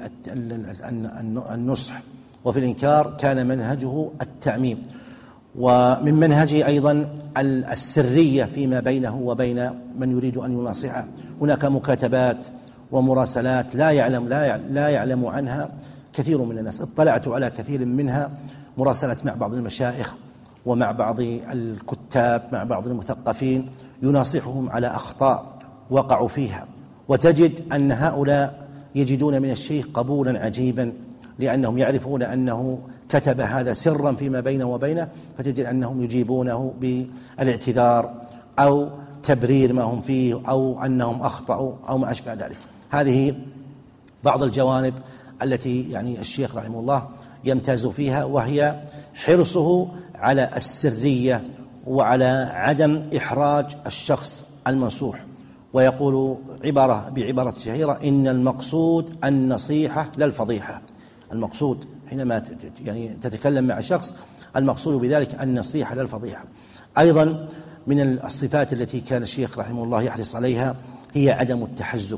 النصح وفي الإنكار كان منهجه التعميم، ومن منهجه أيضا السرية فيما بينه وبين من يريد أن يناصحه. هناك مكاتبات ومراسلات لا يعلم لا لا يعلم عنها كثير من الناس. اطلعت على كثير منها، مراسلات مع بعض المشايخ ومع بعض الكتاب مع بعض المثقفين يناصحهم على أخطاء وقعوا فيها، وتجد أن هؤلاء يجدون من الشيخ قبولا عجيبا، لأنهم يعرفون أنه كتب هذا سرا فيما بينه وبينه، فتجد أنهم يجيبونه بالاعتذار أو تبرير ما هم فيه أو أنهم أخطأوا أو ما أشبه ذلك. هذه بعض الجوانب التي يعني الشيخ رحمه الله يمتاز فيها، وهي حرصه على السرية وعلى عدم إحراج الشخص المنصوح. ويقول عبارة بعبارة شهيرة: إن المقصود النصيحة لا الفضيحة. المقصود حينما يعني تتكلم مع شخص المقصود بذلك النصيحة لا الفضيحة. أيضا من الصفات التي كان الشيخ رحمه الله يحرص عليها هي عدم التحزب،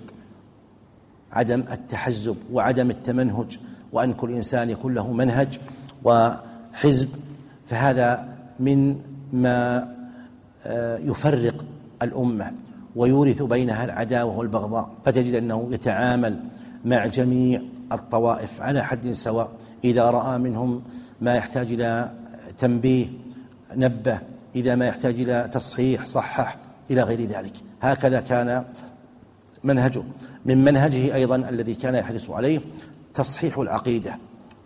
عدم التحزب وعدم التمنهج، وأن كل إنسان يكون له منهج وحزب، فهذا من ما يفرق الأمة ويورث بينها العداوة والبغضاء. فتجد أنه يتعامل مع جميع الطوائف على حد سواء، إذا رأى منهم ما يحتاج إلى تنبيه نبه، إذا ما يحتاج إلى تصحيح صحح، إلى غير ذلك. هكذا كان منهجه. من منهجه أيضا الذي كان يحرص عليه تصحيح العقيدة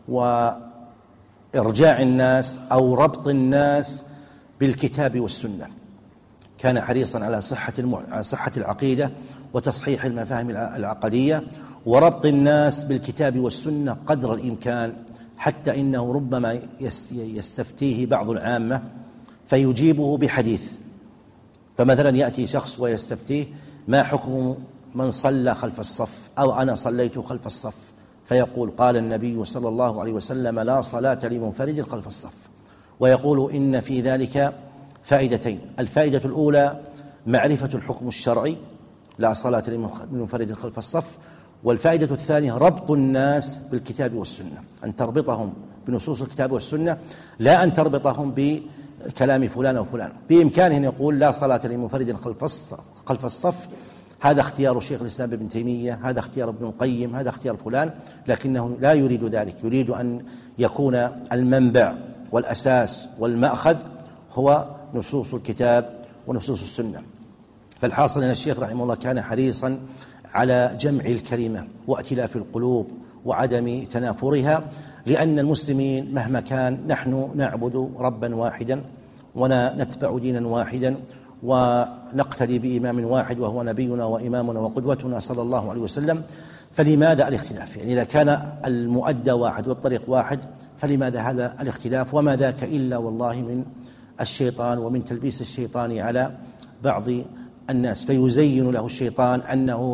وإرجاع الناس أو ربط الناس بالكتاب والسنة. كان حريصا على صحة المع... صحة العقيدة وتصحيح المفاهيم العقدية وربط الناس بالكتاب والسنة قدر الإمكان، حتى إنه ربما يستفتيه بعض العامة فيجيبه بحديث. فمثلا يأتي شخص ويستفتيه: ما حكم من صلى خلف الصف؟ أو أنا صليت خلف الصف. فيقول: قال النبي صلى الله عليه وسلم: لا صلاة لمنفرد خلف الصف. ويقول إن في ذلك فائدتين: الفائدة الأولى معرفة الحكم الشرعي، لا صلاة لمنفرد خلف الصف، والفائدة الثانية ربط الناس بالكتاب والسنة، أن تربطهم بنصوص الكتاب والسنة، لا أن تربطهم بكلام فلان أو فلان. بإمكانه أن يقول لا صلاة لمنفرد خلف الصف، هذا اختيار شيخ الإسلام ابن تيمية، هذا اختيار ابن القيم، هذا اختيار فلان، لكنه لا يريد ذلك، يريد أن يكون المنبع والأساس والمأخذ هو نصوص الكتاب ونصوص السنة. فالحاصل أن الشيخ رحمه الله كان حريصا على جمع الكلمة وائتلاف القلوب وعدم تنافرها، لأن المسلمين مهما كان نحن نعبد ربا واحدا ونتبع دينا واحدا ونقتدي بإمام واحد وهو نبينا وإمامنا وقدوتنا صلى الله عليه وسلم، فلماذا الاختلاف؟ يعني إذا كان المؤدى واحد والطريق واحد فلماذا هذا الاختلاف؟ وما ذاك إلا والله من الشيطان ومن تلبيس الشيطان على بعض الناس، فيزين له الشيطان أنه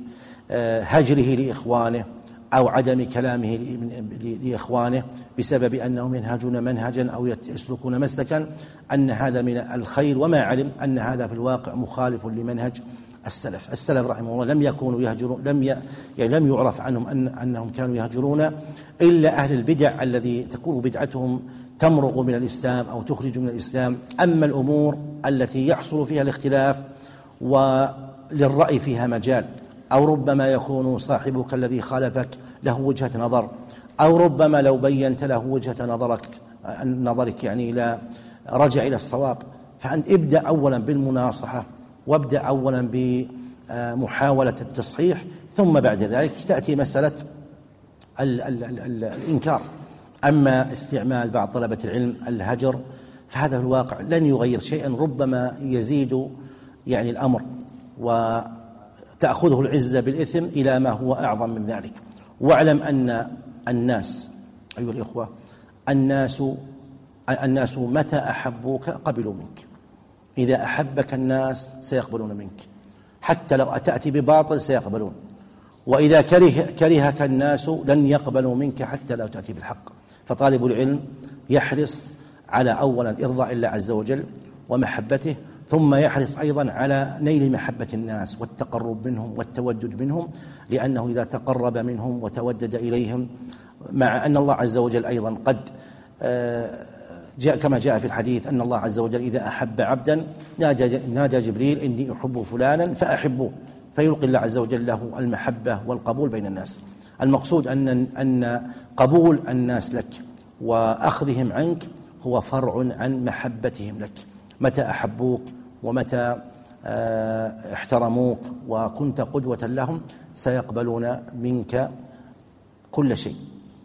بهجره لإخوانه أو عدم كلامه لإخوانه بسبب أنهم ينهجون منهجا أو يسلكون مسلكا أن هذا من الخير، وما علم أن هذا في الواقع مخالف لمنهج السلف. السلف رحمه الله لم يكونوا يهجرون، لم ي... يعني لم يعرف عنهم أن أنهم كانوا يهجرون إلا أهل البدع الذي تكون بدعتهم تمرق من الإسلام أو تخرج من الإسلام. أما الأمور التي يحصل فيها الاختلاف وللرأي فيها مجال، أو ربما يكون صاحبك الذي خالفك له وجهة نظر أو ربما لو بينت له وجهة نظرك نظرك يعني لا رجع إلى الصواب، فأنت ابدأ أولا بالمناصحة، وابدأ أولا بمحاولة التصحيح، ثم بعد ذلك تأتي مسألة ال ال ال ال الإنكار. أما استعمال بعض طلبة العلم الهجر فهذا الواقع لن يغير شيئا، ربما يزيد يعني الأمر وتأخذه العزة بالإثم إلى ما هو أعظم من ذلك. واعلم أن الناس أيها الإخوة الناس الناس متى أحبوك قبلوا منك. إذا أحبك الناس سيقبلون منك، حتى لو أتأتي بباطل سيقبلون، وإذا كره كرهك الناس لن يقبلوا منك حتى لو تأتي بالحق. فطالب العلم يحرص على أولا إرضاء الله عز وجل ومحبته، ثم يحرص أيضا على نيل محبة الناس والتقرب منهم والتودد منهم، لأنه إذا تقرب منهم وتودد إليهم، مع أن الله عز وجل أيضا قد جاء كما جاء في الحديث أن الله عز وجل إذا أحب عبدا نادى جبريل إني أحب فلانا فأحبه، فيلقي الله عز وجل له المحبة والقبول بين الناس. المقصود أن أن قبول الناس لك وأخذهم عنك هو فرع عن محبتهم لك. متى أحبوك ومتى احترموك وكنت قدوة لهم سيقبلون منك كل شيء.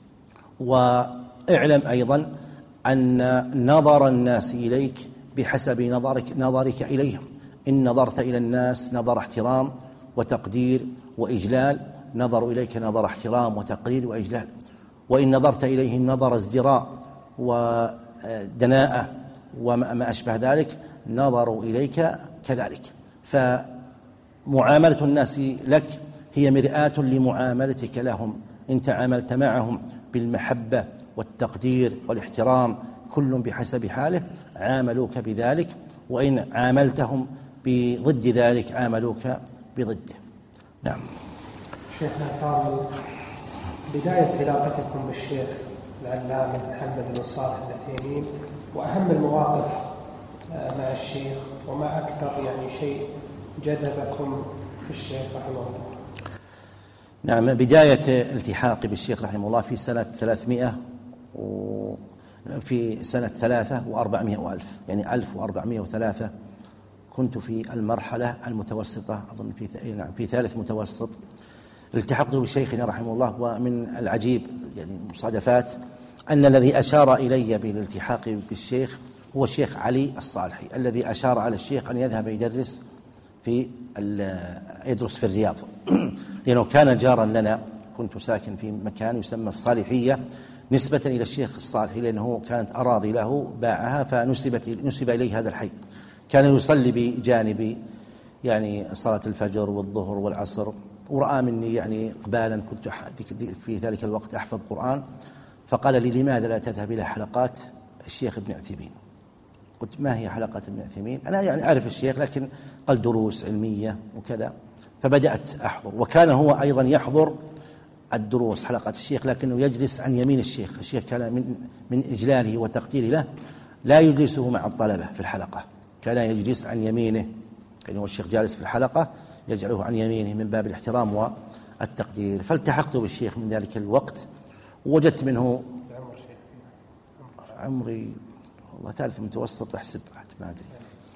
واعلم أيضا أن نظر الناس إليك بحسب نظرك, نظرك إليهم. إن نظرت إلى الناس نظر احترام وتقدير وإجلال نظروا إليك نظر احترام وتقدير وإجلال، وإن نظرت إليهم نظر ازدراء ودناءة وما أشبه ذلك نظروا إليك كذلك. فمعاملة الناس لك هي مرآة لمعاملتك لهم. إن تعاملت معهم بالمحبة والتقدير والاحترام كل بحسب حاله عاملوك بذلك، وإن عاملتهم بضد ذلك عاملوك بضده. نعم. شيخنا الفاضل، بداية علاقتكم بالشيخ العلامة محمد بن صالح العثيمين وأهم المواقف مع الشيخ، وما أكثر يعني شيء جذبكم في الشيخ رحمه الله؟ نعم، بداية التحاقي بالشيخ رحمه الله في سنة ثلاثمائة وفي سنة ثلاثة وأربعمائة وألف، يعني ألف وأربعمائة وثلاثة. كنت في المرحلة المتوسطة أظن في نعم في ثالث متوسط. التحقت بشيخنا رحمه الله، ومن العجيب يعني المصادفات أن الذي أشار إلي بالالتحاق بالشيخ هو الشيخ علي الصالحي، الذي أشار على الشيخ أن يذهب يدرس في يدرس في الرياض لأنه كان جارا لنا. كنت ساكن في مكان يسمى الصالحية نسبة إلى الشيخ الصالحي، لأنه كانت أراضي له باعها فنسبت نسب إليه هذا الحي. كان يصلي بجانبي يعني صلاة الفجر والظهر والعصر، ورأى مني يعني قبالا كنت في ذلك الوقت أحفظ قرآن، فقال لي لماذا لا تذهب إلى حلقات الشيخ ابن عثيمين؟ قلت ما هي حلقات ابن عثيمين؟ أنا يعني أعرف الشيخ لكن قال دروس علمية وكذا. فبدأت أحضر، وكان هو أيضا يحضر الدروس حلقات الشيخ لكنه يجلس عن يمين الشيخ. الشيخ كان من من إجلاله وتقديره له لا يجلسه مع الطلبة في الحلقة، كان يجلس عن يمينه، يعني هو الشيخ جالس في الحلقة يجعله عن يمينه من باب الاحترام والتقدير. فالتحقت بالشيخ من ذلك الوقت، ووجدت منه عمري والله ثالث متوسط أحسب ما أدري،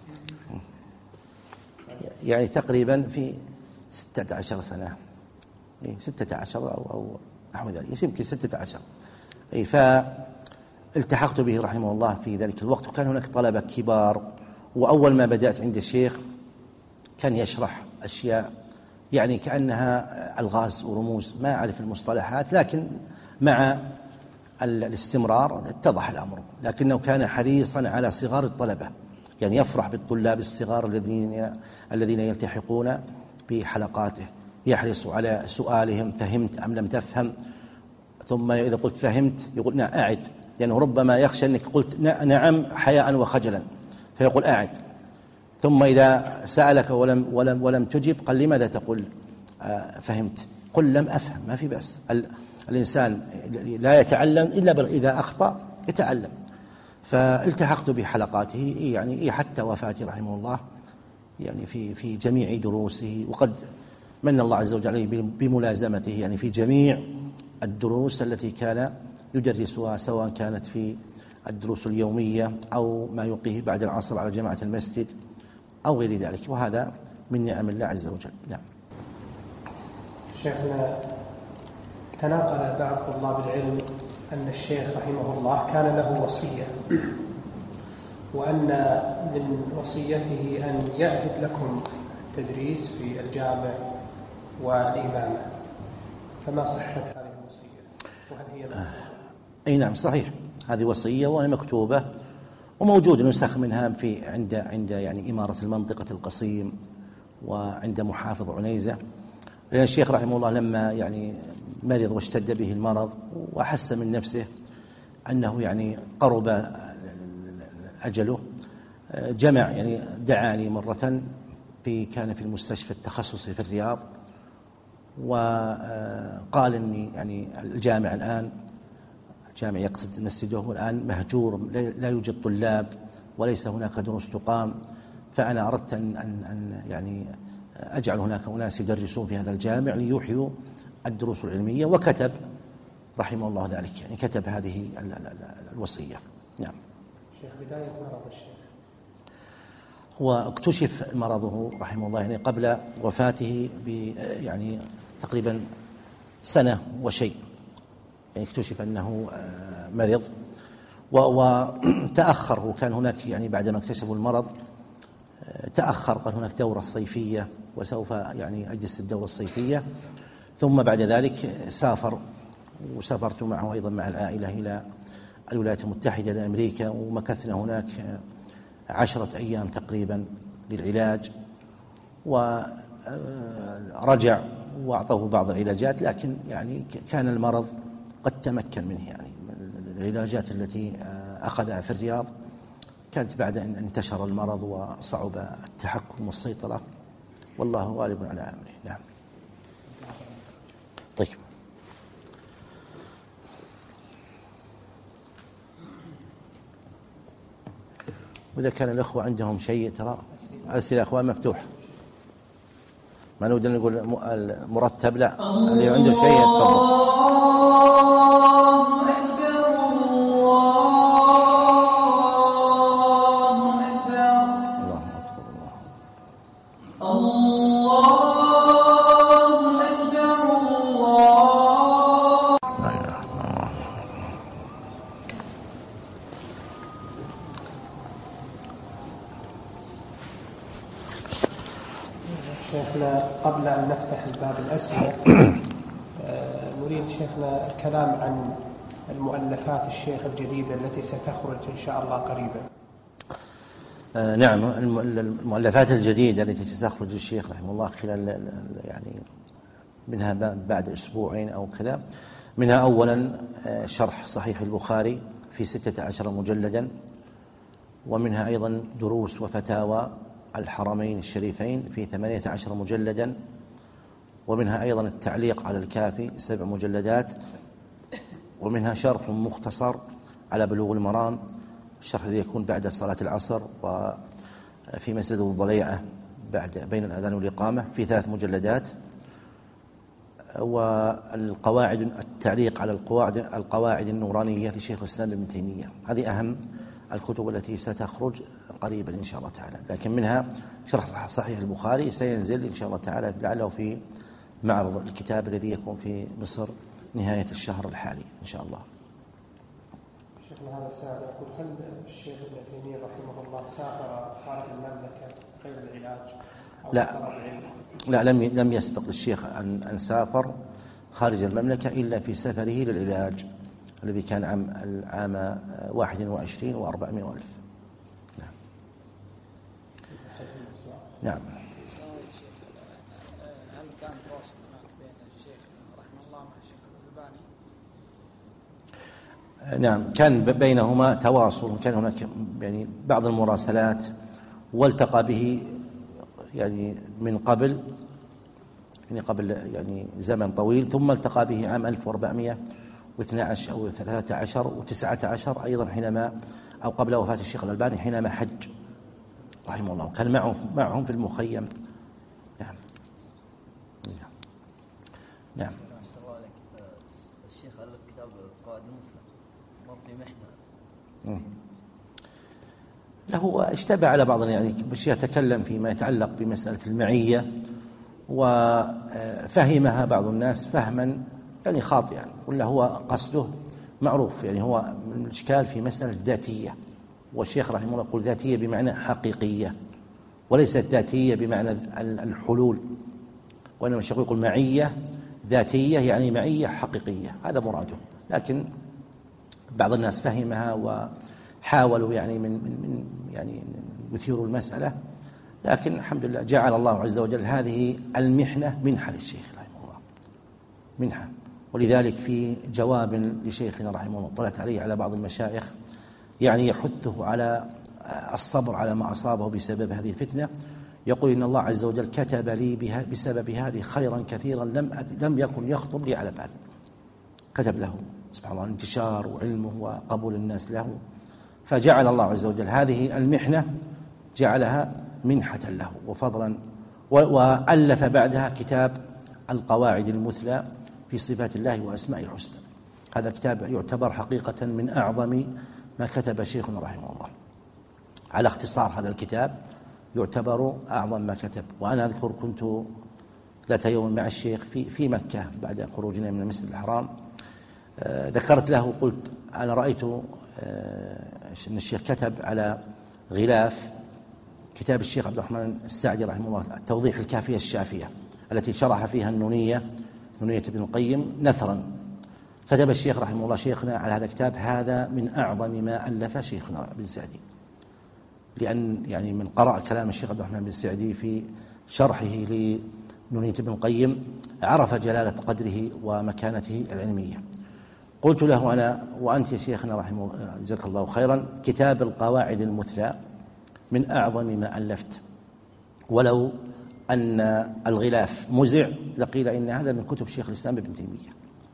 يعني تقريبا في ستة عشر سنة، ستة عشر أو أو نحو ذلك، يمكن ستة عشر. أي فالتحقت به رحمه الله في ذلك الوقت، وكان هناك طلبة كبار. وأول ما بدأت عند الشيخ كان يشرح أشياء يعني كأنها ألغاز ورموز، ما أعرف المصطلحات، لكن مع الاستمرار اتضح الأمر. لكنه كان حريصا على صغار الطلبة، يعني يفرح بالطلاب الصغار الذين الذين يلتحقون بحلقاته، يحرص على سؤالهم فهمت أم لم تفهم، ثم إذا قلت فهمت يقول نعم أعد، لأنه ربما يخشى أنك قلت نعم حياء وخجلا فيقول أعد. ثم إذا سألك ولم, ولم, ولم تجب قال لماذا تقول آه فهمت؟ قل لم أفهم، ما في بأس. الإنسان لا يتعلم إلا إذا أخطأ يتعلم. فالتحقت بحلقاته يعني حتى وفاته رحمه الله، يعني في في جميع دروسه، وقد من الله عز وجل عليه بملازمته يعني في جميع الدروس التي كان يدرسها، سواء كانت في الدروس اليومية أو ما يلقيه بعد العصر على جماعة المسجد أو غير ذلك، وهذا من نعم الله عز وجل. نعم. شيخنا، تناقل بعض طلاب العلم أن الشيخ رحمه الله كان له وصية، وأن من وصيته أن يعهد لكم التدريس في الجامع والإمامة، فما صحة هذه الوصية وهل هي مكتوبة؟ أي نعم صحيح، هذه وصية وهي مكتوبة وموجود نسخ منها في عند عند يعني إمارة المنطقة القصيم وعند محافظ عنيزة، لأن الشيخ رحمه الله لما يعني مرض واشتد به المرض وأحس من نفسه أنه يعني قرب أجله، جمع يعني دعاني مرة في كان في المستشفى التخصصي في الرياض، وقال إني يعني الجامع الآن الجامع يقصد مسجده الآن مهجور، لا يوجد طلاب وليس هناك دروس تقام، فأنا أردت أن أن يعني أجعل هناك أناس يدرسون في هذا الجامع ليحيوا الدروس العلمية، وكتب رحمه الله ذلك، يعني كتب هذه الوصية. نعم. شيخ، بداية مرض الشيخ هو اكتشف مرضه رحمه الله يعني قبل وفاته ب يعني تقريبا سنة وشيء، يعني اكتشف أنه مرض وتأخر، وكان هناك يعني بعدما اكتشفوا المرض تأخر، قال هناك دورة صيفية وسوف يعني أجلس الدورة الصيفية، ثم بعد ذلك سافر، وسافرت معه أيضا مع العائلة إلى الولايات المتحدة لأمريكا، ومكثنا هناك عشرة أيام تقريبا للعلاج، ورجع وأعطوه بعض العلاجات، لكن يعني كان المرض قد تمكن منه، يعني العلاجات التي أخذها في الرياض كانت بعد أن انتشر المرض وصعب التحكم والسيطرة، والله غالب على أمره. نعم. طيب. وإذا كان الأخوة عندهم شيء، ترى أرسل أخوان مفتوح، ما نود أن نقول مرتب، لا، اللي عنده شيء يتفضل. شيخنا، قبل أن نفتح الباب الأسئلة نريد شيخنا الكلام عن المؤلفات الشيخ الجديدة التي ستخرج إن شاء الله قريبا. آه نعم، المؤلفات الجديدة التي ستخرج الشيخ رحمه الله خلال يعني منها بعد أسبوعين أو كذا، منها أولا شرح صحيح البخاري في ستة عشر مجلدا، ومنها أيضا دروس وفتاوى الحرمين الشريفين في ثمانية عشر مجلدا، ومنها أيضا التعليق على الكافي سبع مجلدات، ومنها شرح مختصر على بلوغ المرام، الشرح الذي يكون بعد صلاة العصر وفي مسجد الضليعة بعد بين الأذان والإقامة في ثلاث مجلدات، والقواعد التعليق على القواعد القواعد النورانية لشيخ الإسلام ابن تيمية. هذه أهم الكتب التي ستخرج قريبا إن شاء الله تعالى، لكن منها شرح صحيح البخاري سينزل إن شاء الله تعالى لعله في معرض الكتاب الذي يكون في مصر نهاية الشهر الحالي إن شاء الله. شيخنا، هذا السائل يقول: هل الشيخ ابن تيمية رحمه الله سافر خارج المملكة غير العلاج؟ لا لا لم لم يسبق للشيخ أن أن سافر خارج المملكة إلا في سفره للعلاج الذي كان عام العام واحد وعشرين وأربعمائة ألف. نعم. نعم. هل كان تواصل هناك بين الشيخ رحمه الله مع الشيخ الألباني؟ نعم، كان بينهما تواصل، كان هناك يعني بعض المراسلات، والتقى به يعني من قبل يعني قبل يعني زمن طويل، ثم التقى به عام ألف وأربعمائة واثني عشر أو ثلاثة عشر وتسعة عشر أيضا، حينما أو قبل وفاة الشيخ الألباني حينما حج رحمه الله، كان معه معهم في المخيم. نعم. نعم. الشيخ محنة. له اشتبه على بعض، يعني بشيء يتكلم فيما يتعلق بمسألة المعية وفهمها بعض الناس فهما يعني خاطئا، ولا هو قصده معروف، يعني هو من الإشكال في مسألة ذاتية، والشيخ رحمه الله يقول ذاتية بمعنى حقيقية وليست ذاتية بمعنى الحلول، وإنما الشيخ يقول معية ذاتية يعني معية حقيقية، هذا مراده. لكن بعض الناس فهمها وحاولوا يعني من من يعني يثيروا المسألة، لكن الحمد لله جعل الله عز وجل هذه المحنة منحة للشيخ رحمه الله، منحة. ولذلك في جواب لشيخنا رحمه الله طلعت عليه على بعض المشايخ يعني يحثه على الصبر على ما أصابه بسبب هذه الفتنة، يقول إن الله عز وجل كتب لي بها بسبب هذه خيرا كثيرا لم لم يكن يخطر لي على بال، كتب له سبحان الله انتشار وعلمه وقبول الناس له، فجعل الله عز وجل هذه المحنة جعلها منحة له وفضلا، وألف بعدها كتاب القواعد المثلى في صفات الله وأسمائه الحسنى. هذا الكتاب يعتبر حقيقة من أعظم ما كتب شيخنا رحمه الله. على اختصار هذا الكتاب يعتبر أعظم ما كتب. وأنا أذكر كنت ذات يوم مع الشيخ في في مكة بعد خروجنا من المسجد الحرام، آه ذكرت له قلت أنا رأيت آه أن الشيخ كتب على غلاف كتاب الشيخ عبد الرحمن السعدي رحمه الله التوضيح الكافية الشافية التي شرح فيها النونية نونية ابن القيم نثرا، كتب الشيخ رحمه الله شيخنا على هذا الكتاب هذا من أعظم ما ألف شيخنا ابن السعدي، لأن يعني من قرأ كلام الشيخ عبد الرحمن بن السعدي في شرحه لنونية ابن القيم عرف جلالة قدره ومكانته العلمية. قلت له أنا وأنت يا شيخنا رحمه الله جزاك الله خيرا كتاب القواعد المثلى من أعظم ما ألفت، ولو أن الغلاف مزع لقيل إن هذا من كتب شيخ الإسلام ابن تيمية.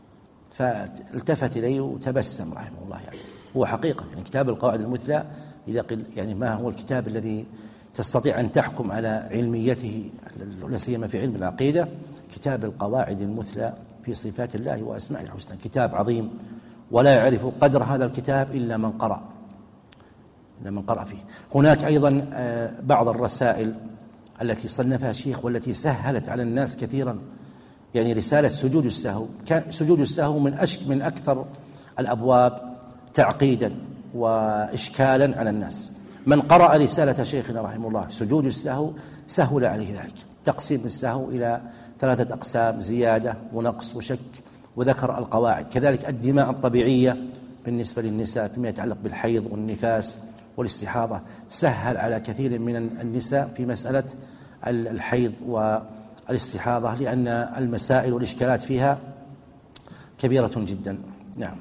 فالتفت إليه وتبسم رحمه الله، يعني هو حقيقة يعني كتاب القواعد المثلى إذا قل يعني ما هو الكتاب الذي تستطيع أن تحكم على علميته لا سيما في علم العقيدة، كتاب القواعد المثلى في صفات الله وأسمائه الحسنى، كتاب عظيم ولا يعرف قدر هذا الكتاب إلا من قرأ إلا من قرأ فيه. هناك أيضا بعض الرسائل التي صنفها الشيخ والتي سهلت على الناس كثيرا، يعني رسالة سجود السهو، كان سجود السهو من أشك من أكثر الأبواب تعقيدا وإشكالا على الناس. من قرأ رسالة شيخنا رحمه الله سجود السهو سهل عليه ذلك، تقسيم السهو إلى ثلاثة أقسام زيادة ونقص وشك، وذكر القواعد. كذلك الدماء الطبيعية بالنسبة للنساء فيما يتعلق بالحيض والنفاس والاستحاضة، سهل على كثير من النساء في مسألة الحيض والاستحاضة لأن المسائل والإشكالات فيها كبيرة جدا. نعم.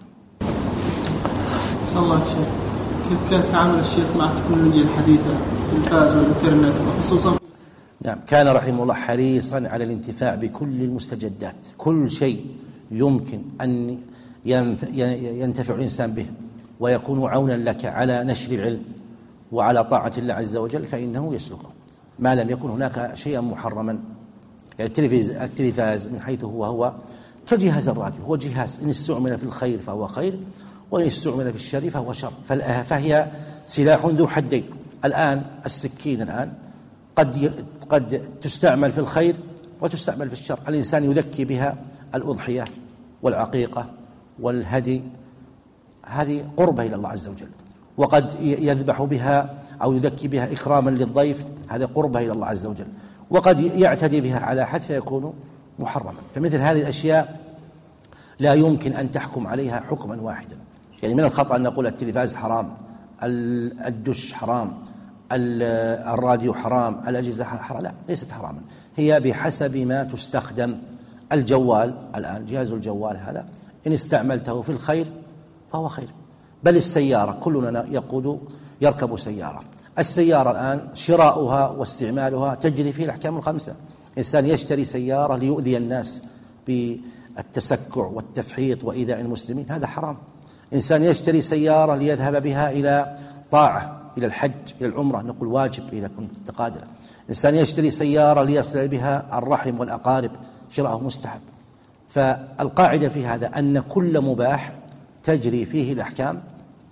صلى الله شيخ، كيف كان تعامل الشيخ مع التكنولوجيا الحديثة التلفاز والإنترنت وخصوصا؟ نعم، كان رحمه الله حريصا على الانتفاع بكل المستجدات، كل شيء يمكن أن ينتفع الإنسان به ويكون عونا لك على نشر العلم وعلى طاعة الله عز وجل فإنه يسلكه، ما لم يكن هناك شيئا محرما. يعني التلفاز من حيث هو هو كجهاز الراديو، هو جهاز إن استعمل في الخير فهو خير وإن استعمل في الشر فهو شر، فهي سلاح ذو حدين. الآن السكين الآن قد قد تستعمل في الخير وتستعمل في الشر، الإنسان يذكي بها الأضحية والعقيقة والهدي، هذه قربة إلى الله عز وجل، وقد يذبح بها أو يذكي بها إكراما للضيف، هذا قربة إلى الله عز وجل، وقد يعتدي بها على حد فيكون محرما. فمثل هذه الأشياء لا يمكن أن تحكم عليها حكما واحدا. يعني من الخطأ أن نقول التلفاز حرام، الدش حرام، الراديو حرام، الأجهزة حرام، لا، ليست حراما، هي بحسب ما تستخدم. الجوال الآن، جهاز الجوال هذا إن استعملته في الخير فهو خير، بل السيارة كلنا يقود يركب سيارة، السيارة الآن شراؤها واستعمالها تجري فيه الأحكام الخمسة. إنسان يشتري سيارة ليؤذي الناس بالتسكع والتفحيط وإيذاء المسلمين، هذا حرام. إنسان يشتري سيارة ليذهب بها إلى طاعة، إلى الحج، إلى العمرة، نقول واجب إذا كنت قادرا. إنسان يشتري سيارة ليصل بها الرحم والأقارب، شراءه مستحب. فالقاعدة في هذا أن كل مباح تجري فيه الأحكام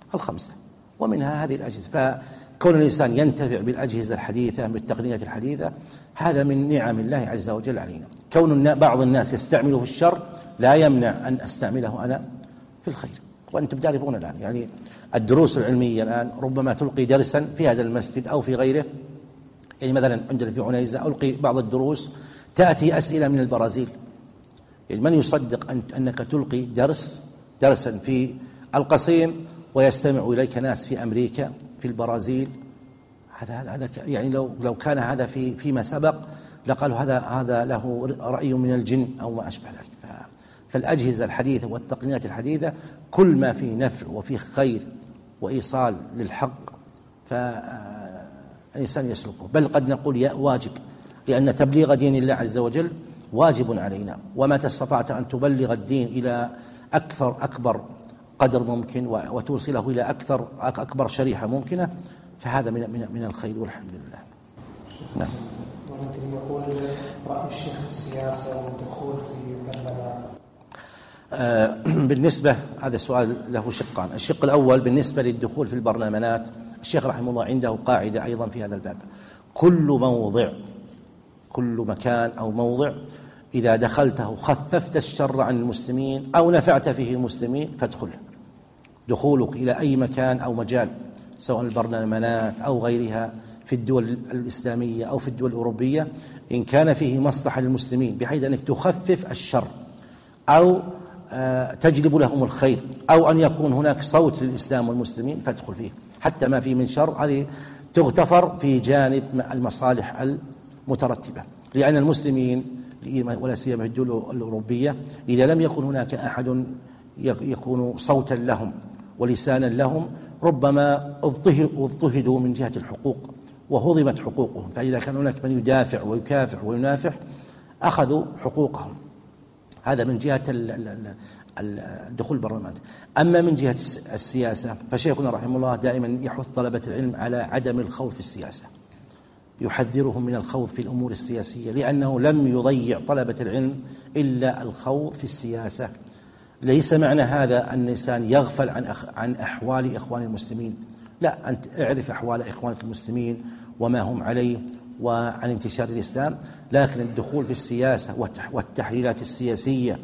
الخمسة، ومنها هذه الأجهزة. فكون الإنسان ينتفع بالأجهزة الحديثة بالتقنيات الحديثة هذا من نعم الله عز وجل علينا. كون بعض الناس يستعمله في الشر لا يمنع أن أستعمله أنا في الخير. وأنتم تعرفون الآن يعني الدروس العلمية الآن ربما تلقي درسا في هذا المسجد أو في غيره، يعني مثلا عندنا في عنيزة ألقي بعض الدروس تأتي أسئلة من البرازيل. يعني من يصدق أن أنك تلقي درس درسا في القصيم ويستمع إليك ناس في أمريكا في البرازيل؟ هذا هذا يعني لو لو كان هذا في فيما سبق لقالوا هذا هذا له رأي من الجن أو ما أشبه ذلك. فالأجهزة الحديثة والتقنيات الحديثة كل ما فيه نفع وفيه خير وإيصال للحق فالإنسان يسلكه، بل قد نقول واجب، لأن تبليغ دين الله عز وجل واجب علينا، وما استطعت أن تبلغ الدين إلى أكثر أكبر قدر ممكن وتوصله إلى أكثر أكبر شريحة ممكنة فهذا من من من الخير والحمد لله. نعم. ولكن يقول رأي الشيخ في السياسة والدخول في البرلمان. آه بالنسبة هذا السؤال له شقان. الشق الأول بالنسبة للدخول في البرلمانات، الشيخ رحمه الله عنده قاعدة أيضا في هذا الباب: كل موضع كل مكان أو موضع إذا دخلته خففت الشر عن المسلمين أو نفعت فيه المسلمين فادخل. دخولك إلى أي مكان أو مجال سواء البرلمانات أو غيرها في الدول الإسلامية أو في الدول الأوروبية إن كان فيه مصلحة للمسلمين بحيث أنك تخفف الشر أو تجلب لهم الخير أو أن يكون هناك صوت للإسلام والمسلمين فادخل فيه، حتى ما فيه من شر هذه تغتفر في جانب المصالح المترتبة. لأن المسلمين ولا سيما في الدول الأوروبية إذا لم يكن هناك أحد يكون صوتا لهم ولسانا لهم ربما اضطهدوا من جهة الحقوق وهضمت حقوقهم، فإذا كان هناك من يدافع ويكافح وينافح أخذوا حقوقهم. هذا من جهة الدخول البرلمان. أما من جهة السياسة فشيخنا رحمه الله دائما يحث طلبة العلم على عدم الخوض في السياسة، يحذرهم من الخوض في الأمور السياسية، لأنه لم يضيع طلبة العلم إلا الخوض في السياسة. ليس معنى هذا أن الإنسان يغفل عن عن أحوال إخوان المسلمين، لا، أنت اعرف أحوال إخوانك المسلمين وما هم عليه وعن انتشار الإسلام، لكن الدخول في السياسة والتحليلات السياسية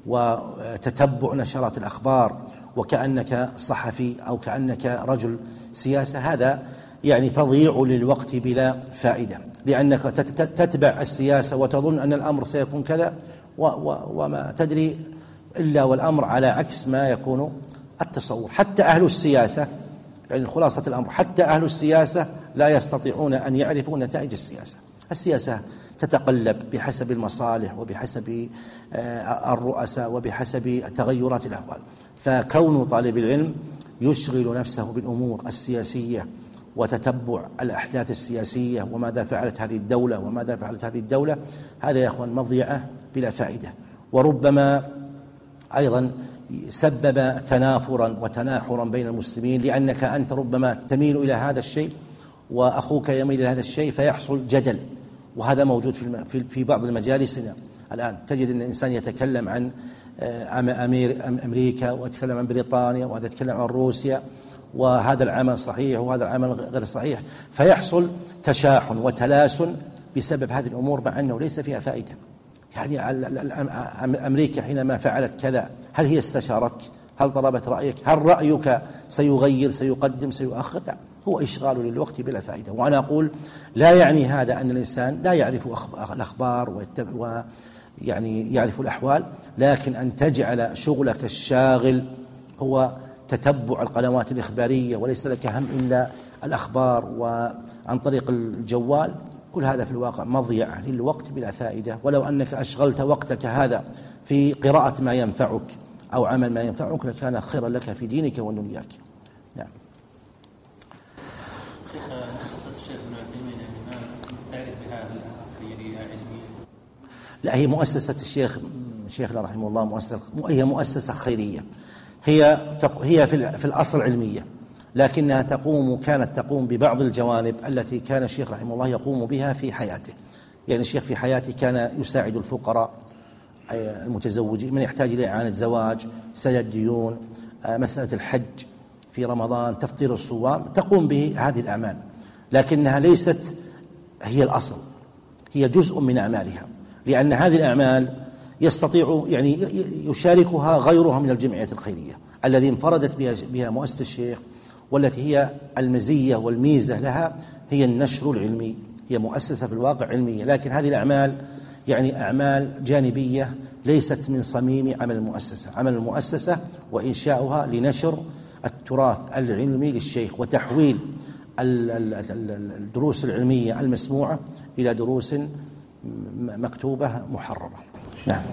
وتتبع نشرات الأخبار وكأنك صحفي أو كأنك رجل سياسة هذا يعني تضييع للوقت بلا فائدة، لأنك تتبع السياسة وتظن أن الأمر سيكون كذا وما تدري إلا والأمر على عكس ما يكون التصور. حتى أهل السياسة يعني خلاصة الأمر حتى أهل السياسة لا يستطيعون أن يعرفوا نتائج السياسة. السياسة تتقلب بحسب المصالح وبحسب الرؤساء وبحسب تغيرات الأحوال، فكون طالب العلم يشغل نفسه بالأمور السياسية وتتبع الأحداث السياسية وماذا فعلت هذه الدولة وماذا فعلت هذه الدولة هذا يا أخوان مضيعة بلا فائدة، وربما أيضا سبب تنافرا وتناحرا بين المسلمين، لأنك أنت ربما تميل إلى هذا الشيء وأخوك يميل إلى هذا الشيء فيحصل جدل، وهذا موجود في في بعض المجالسنا الآن. تجد أن الإنسان يتكلم عن أمير أمريكا ويتكلم عن بريطانيا وهذا يتكلم عن روسيا وهذا العمل صحيح وهذا العمل غير صحيح، فيحصل تشاحن وتلاسن بسبب هذه الأمور مع أنه ليس فيها فائدة. يعني أمريكا حينما فعلت كذا هل هي استشارتك؟ هل طلبت رأيك؟ هل رأيك سيغير سيقدم سيؤخر؟ لا، هو إشغال للوقت بلا فائدة. وأنا أقول لا يعني هذا أن الإنسان لا يعرف الأخبار ويعني يعرف الأحوال، لكن أن تجعل شغلك الشاغل هو تتبع القنوات الإخبارية وليس لك هم إلا الأخبار وعن طريق الجوال، كل هذا في الواقع مضيعة للوقت بلا فائدة. ولو أنك أشغلت وقتك هذا في قراءة ما ينفعك أو عمل ما ينفعك لكان خيرا لك في دينك ودنياك. نعم. شيخ مؤسسة الشيخ ابن عثيمين يعني ما تعرف بها خيرية علمية؟ لا، هي مؤسسة الشيخ شيخنا رحمه الله مؤسسة هي مؤسسة خيرية، هي هي في في الأصل علمية، لكنها تقوم كانت تقوم ببعض الجوانب التي كان الشيخ رحمه الله يقوم بها في حياته. يعني الشيخ في حياته كان يساعد الفقراء المتزوجين من يحتاج إلى إعانة زواج، سداد ديون، مسألة الحج، في رمضان، تفطير الصوام، تقوم به هذه الأعمال، لكنها ليست هي الأصل، هي جزء من أعمالها، لأن هذه الأعمال يستطيع يعني يشاركها غيرها من الجمعيات الخيرية الذي انفردت بها, بها مؤسسة الشيخ، والتي هي المزية والميزة لها هي النشر العلمي، هي مؤسسة في الواقع علمية، لكن هذه الأعمال يعني أعمال جانبية ليست من صميم عمل المؤسسة. عمل المؤسسة وإنشاؤها لنشر التراث العلمي للشيخ وتحويل الدروس العلمية المسموعة إلى دروس مكتوبة محررة. نعم.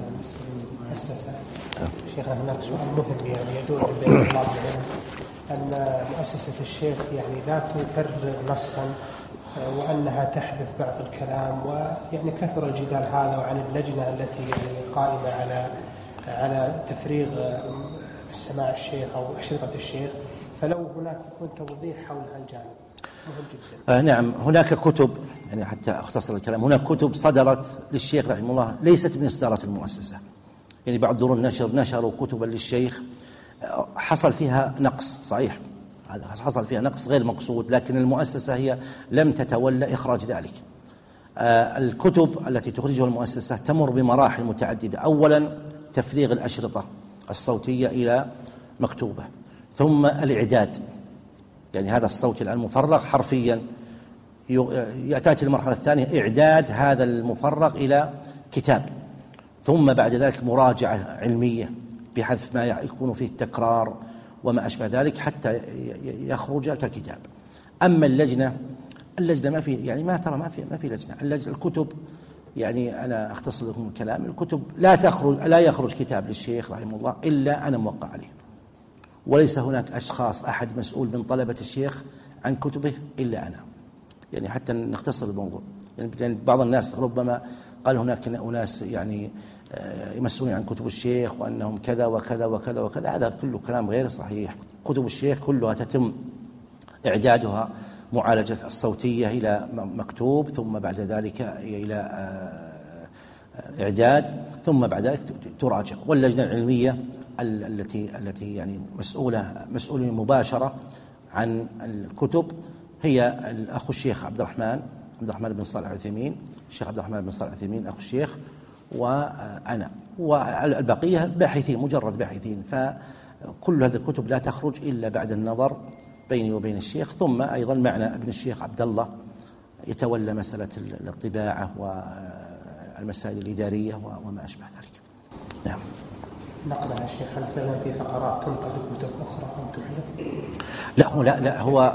شيخ هناك سؤال مهم يعني يدور بين طلاب العلم أن مؤسسة الشيخ يعني لا تفرغ نصا وأنها تحذف بعض الكلام، ويعني كثر الجدال هذا وعن اللجنة التي يعني قائمة على على تفريغ السماع الشيخ أو أشرطة الشيخ، فلو هناك يكون توضيح حول هالجانب مهم جدا. آه نعم، هناك كتب يعني حتى أختصر الكلام، هناك كتب صدرت للشيخ رحمه الله ليست من إصدارات المؤسسة، يعني بعض دور النشر نشروا كتبا للشيخ حصل فيها نقص، صحيح هذا حصل فيها نقص غير مقصود، لكن المؤسسة هي لم تتولى إخراج ذلك. آه الكتب التي تخرجها المؤسسة تمر بمراحل متعددة. أولا تفريغ الأشرطة الصوتية إلى مكتوبة، ثم الإعداد، يعني هذا الصوت الآن مفرغ حرفيا، يأتي المرحلة الثانية إعداد هذا المفرغ إلى كتاب، ثم بعد ذلك مراجعة علمية بحذف ما يكون فيه التكرار وما أشبه ذلك حتى يخرج ككتاب. أما اللجنة اللجنة ما في يعني ما ترى ما في ما في لجنة. اللجنة الكتب يعني أنا أختصر لكم الكلام، الكتب لا تخرج لا يخرج كتاب للشيخ رحمه الله إلا أنا موقع عليه، وليس هناك أشخاص أحد مسؤول من طلبة الشيخ عن كتبه إلا أنا، يعني حتى نختصر الموضوع. يعني بعض الناس ربما قال هناك أناس يعني يمسؤولون عن كتب الشيخ وأنهم كذا وكذا وكذا وكذا، هذا كله كلام غير صحيح. كتب الشيخ كلها تتم إعدادها معالجة الصوتية إلى مكتوب، ثم بعد ذلك إلى إعداد، ثم بعد ذلك تراجع. واللجنة العلمية التي التي يعني مسؤولة مسؤولة مباشرة عن الكتب هي الأخ الشيخ عبد الرحمن عبد الرحمن بن صالح العثيمين، الشيخ عبد الرحمن بن صالح العثيمين أخو الشيخ، وأنا، والبقية باحثين مجرد باحثين. فكل هذه الكتب لا تخرج إلا بعد النظر بيني وبين الشيخ، ثم أيضا معنا ابن الشيخ عبد الله يتولى مسألة الطباعة والمسائل الإدارية وما أشبه ذلك. نعم. نقلها الشيخ هل فعلا في فقرات تنقل كتب أخرى أو تحذف؟ لا هو لا لا هو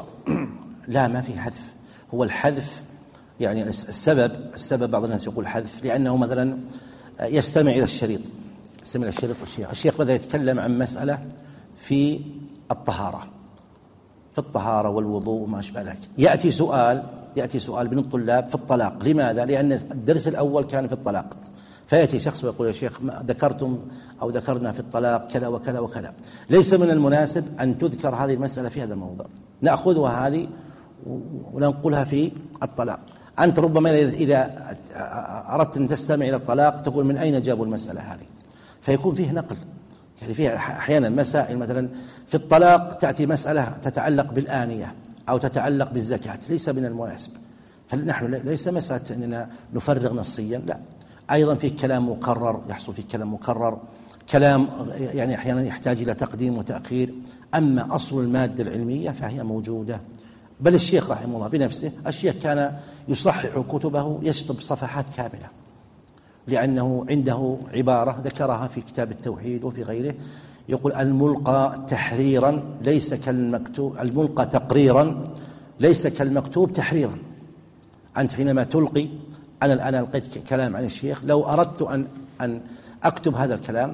لا ما في حذف. هو الحذف يعني السبب السبب بعض الناس يقول حذف لأنه مثلا يستمع إلى الشريط يستمع إلى الشريط والشيخ الشيخ بدأ يتكلم عن مسألة في الطهارة في الطهارة والوضوء وما أشبه ذلك، يأتي سؤال يأتي سؤال من الطلاب في الطلاق. لماذا؟ لأن الدرس الأول كان في الطلاق، فيأتي شخص ويقول يا شيخ ذكرتم أو ذكرنا في الطلاق كذا وكذا وكذا، ليس من المناسب أن تذكر هذه المسألة في هذا الموضوع، نأخذها هذه وننقلها في الطلاق. أنت ربما إذا أردت أن تستمع إلى الطلاق تقول من أين جابوا المسألة هذه، فيكون فيه نقل. يعني فيها أحيانا مسائل مثلا في الطلاق تأتي مسألة تتعلق بالآنية أو تتعلق بالزكاة، ليس من المناسب، فنحن ليس مسألة أننا نفرغ نصيا، لا، أيضا في كلام مكرر يحصل في كلام مكرر، كلام يعني أحيانا يحتاج إلى تقديم وتأخير. أما أصل المادة العلمية فهي موجودة. بل الشيخ رحمه الله بنفسه الشيخ كان يصحح كتبه يشطب صفحات كاملة، لأنه عنده عبارة ذكرها في كتاب التوحيد وفي غيره، يقول الملقى تحريرا ليس كالمكتوب الملقى تقريرا ليس كالمكتوب تحريرا. أنت حينما تلقي، أنا الآن ألقيت كلام عن الشيخ، لو أردت أن أن أكتب هذا الكلام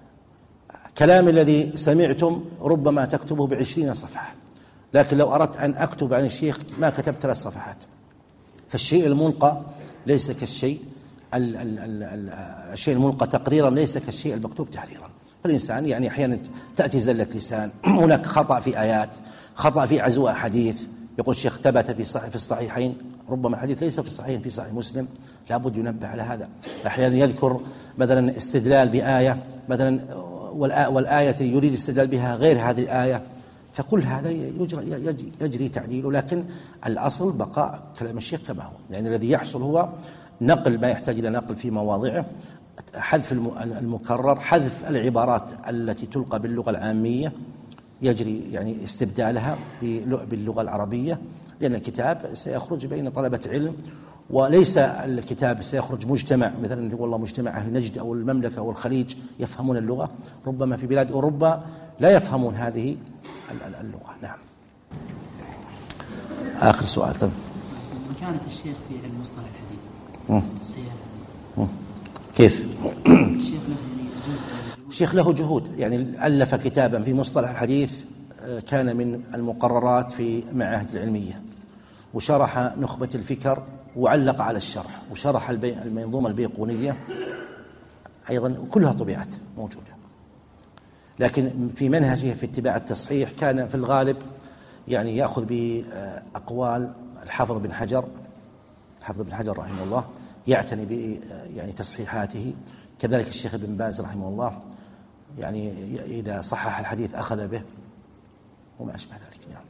كلام الذي سمعتم ربما تكتبه بعشرين صفحة، لكن لو أردت أن أكتب عن الشيخ ما كتبت ثلاث صفحات. فالشيء الملقى ليس كالشيء ال ال ال ال الشيء الملقى تقريرا ليس كالشيء المكتوب تحريرا. فالإنسان يعني أحيانا تأتي زلة لسان، هناك خطأ في آيات، خطأ في عزوء حديث، يقول الشيخ ثبت في صحيح في الصحيحين، ربما الحديث ليس في الصحيحين في صحيح مسلم، لابد ينبه على هذا. أحيانا يذكر مثلا استدلال بآية مثلا والآية يريد استدلال بها غير هذه الآية، فكل هذا يجري, يجري تعديله، لكن الأصل بقاء كلام الشيخ كما هو. يعني الذي يحصل هو نقل ما يحتاج إلى نقل في مواضعه، حذف المكرر، حذف العبارات التي تلقى باللغة العامية يجري يعني استبدالها باللغة العربية، لأن الكتاب سيخرج بين طلبة علم، وليس الكتاب سيخرج مجتمع مثلا والله مجتمع أهل نجد أو المملكة أو الخليج يفهمون اللغة، ربما في بلاد أوروبا لا يفهمون هذه اللغة. نعم. آخر سؤال. طب مكانة الشيخ في علم مصطلح الحديث تصحيح كيف؟ الشيخ له يعني الشيخ له جهود، يعني ألف كتابا في مصطلح الحديث كان من المقررات في معاهد العلمية، وشرح نخبة الفكر، وعلق على الشرح، وشرح المنظومة البيقونية أيضا، كلها طبيعات موجودة. لكن في منهجه في اتباع التصحيح كان في الغالب يعني يأخذ بأقوال الحافظ بن حجر الحافظ بن حجر رحمه الله، يعتني ب يعني تصحيحاته، كذلك الشيخ ابن باز رحمه الله، يعني إذا صحح الحديث أخذ به وما أشبه ذلك. يعني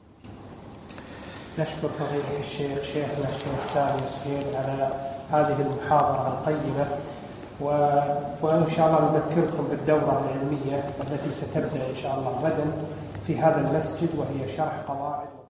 نشكر فضيلة الشيخ شيخنا الشيخ سامي السيد على هذه المحاضرة القيمة، و... وإن شاء الله نذكركم بالدورة العلمية التي ستبدأ إن شاء الله غدا في هذا المسجد، وهي شرح قواعد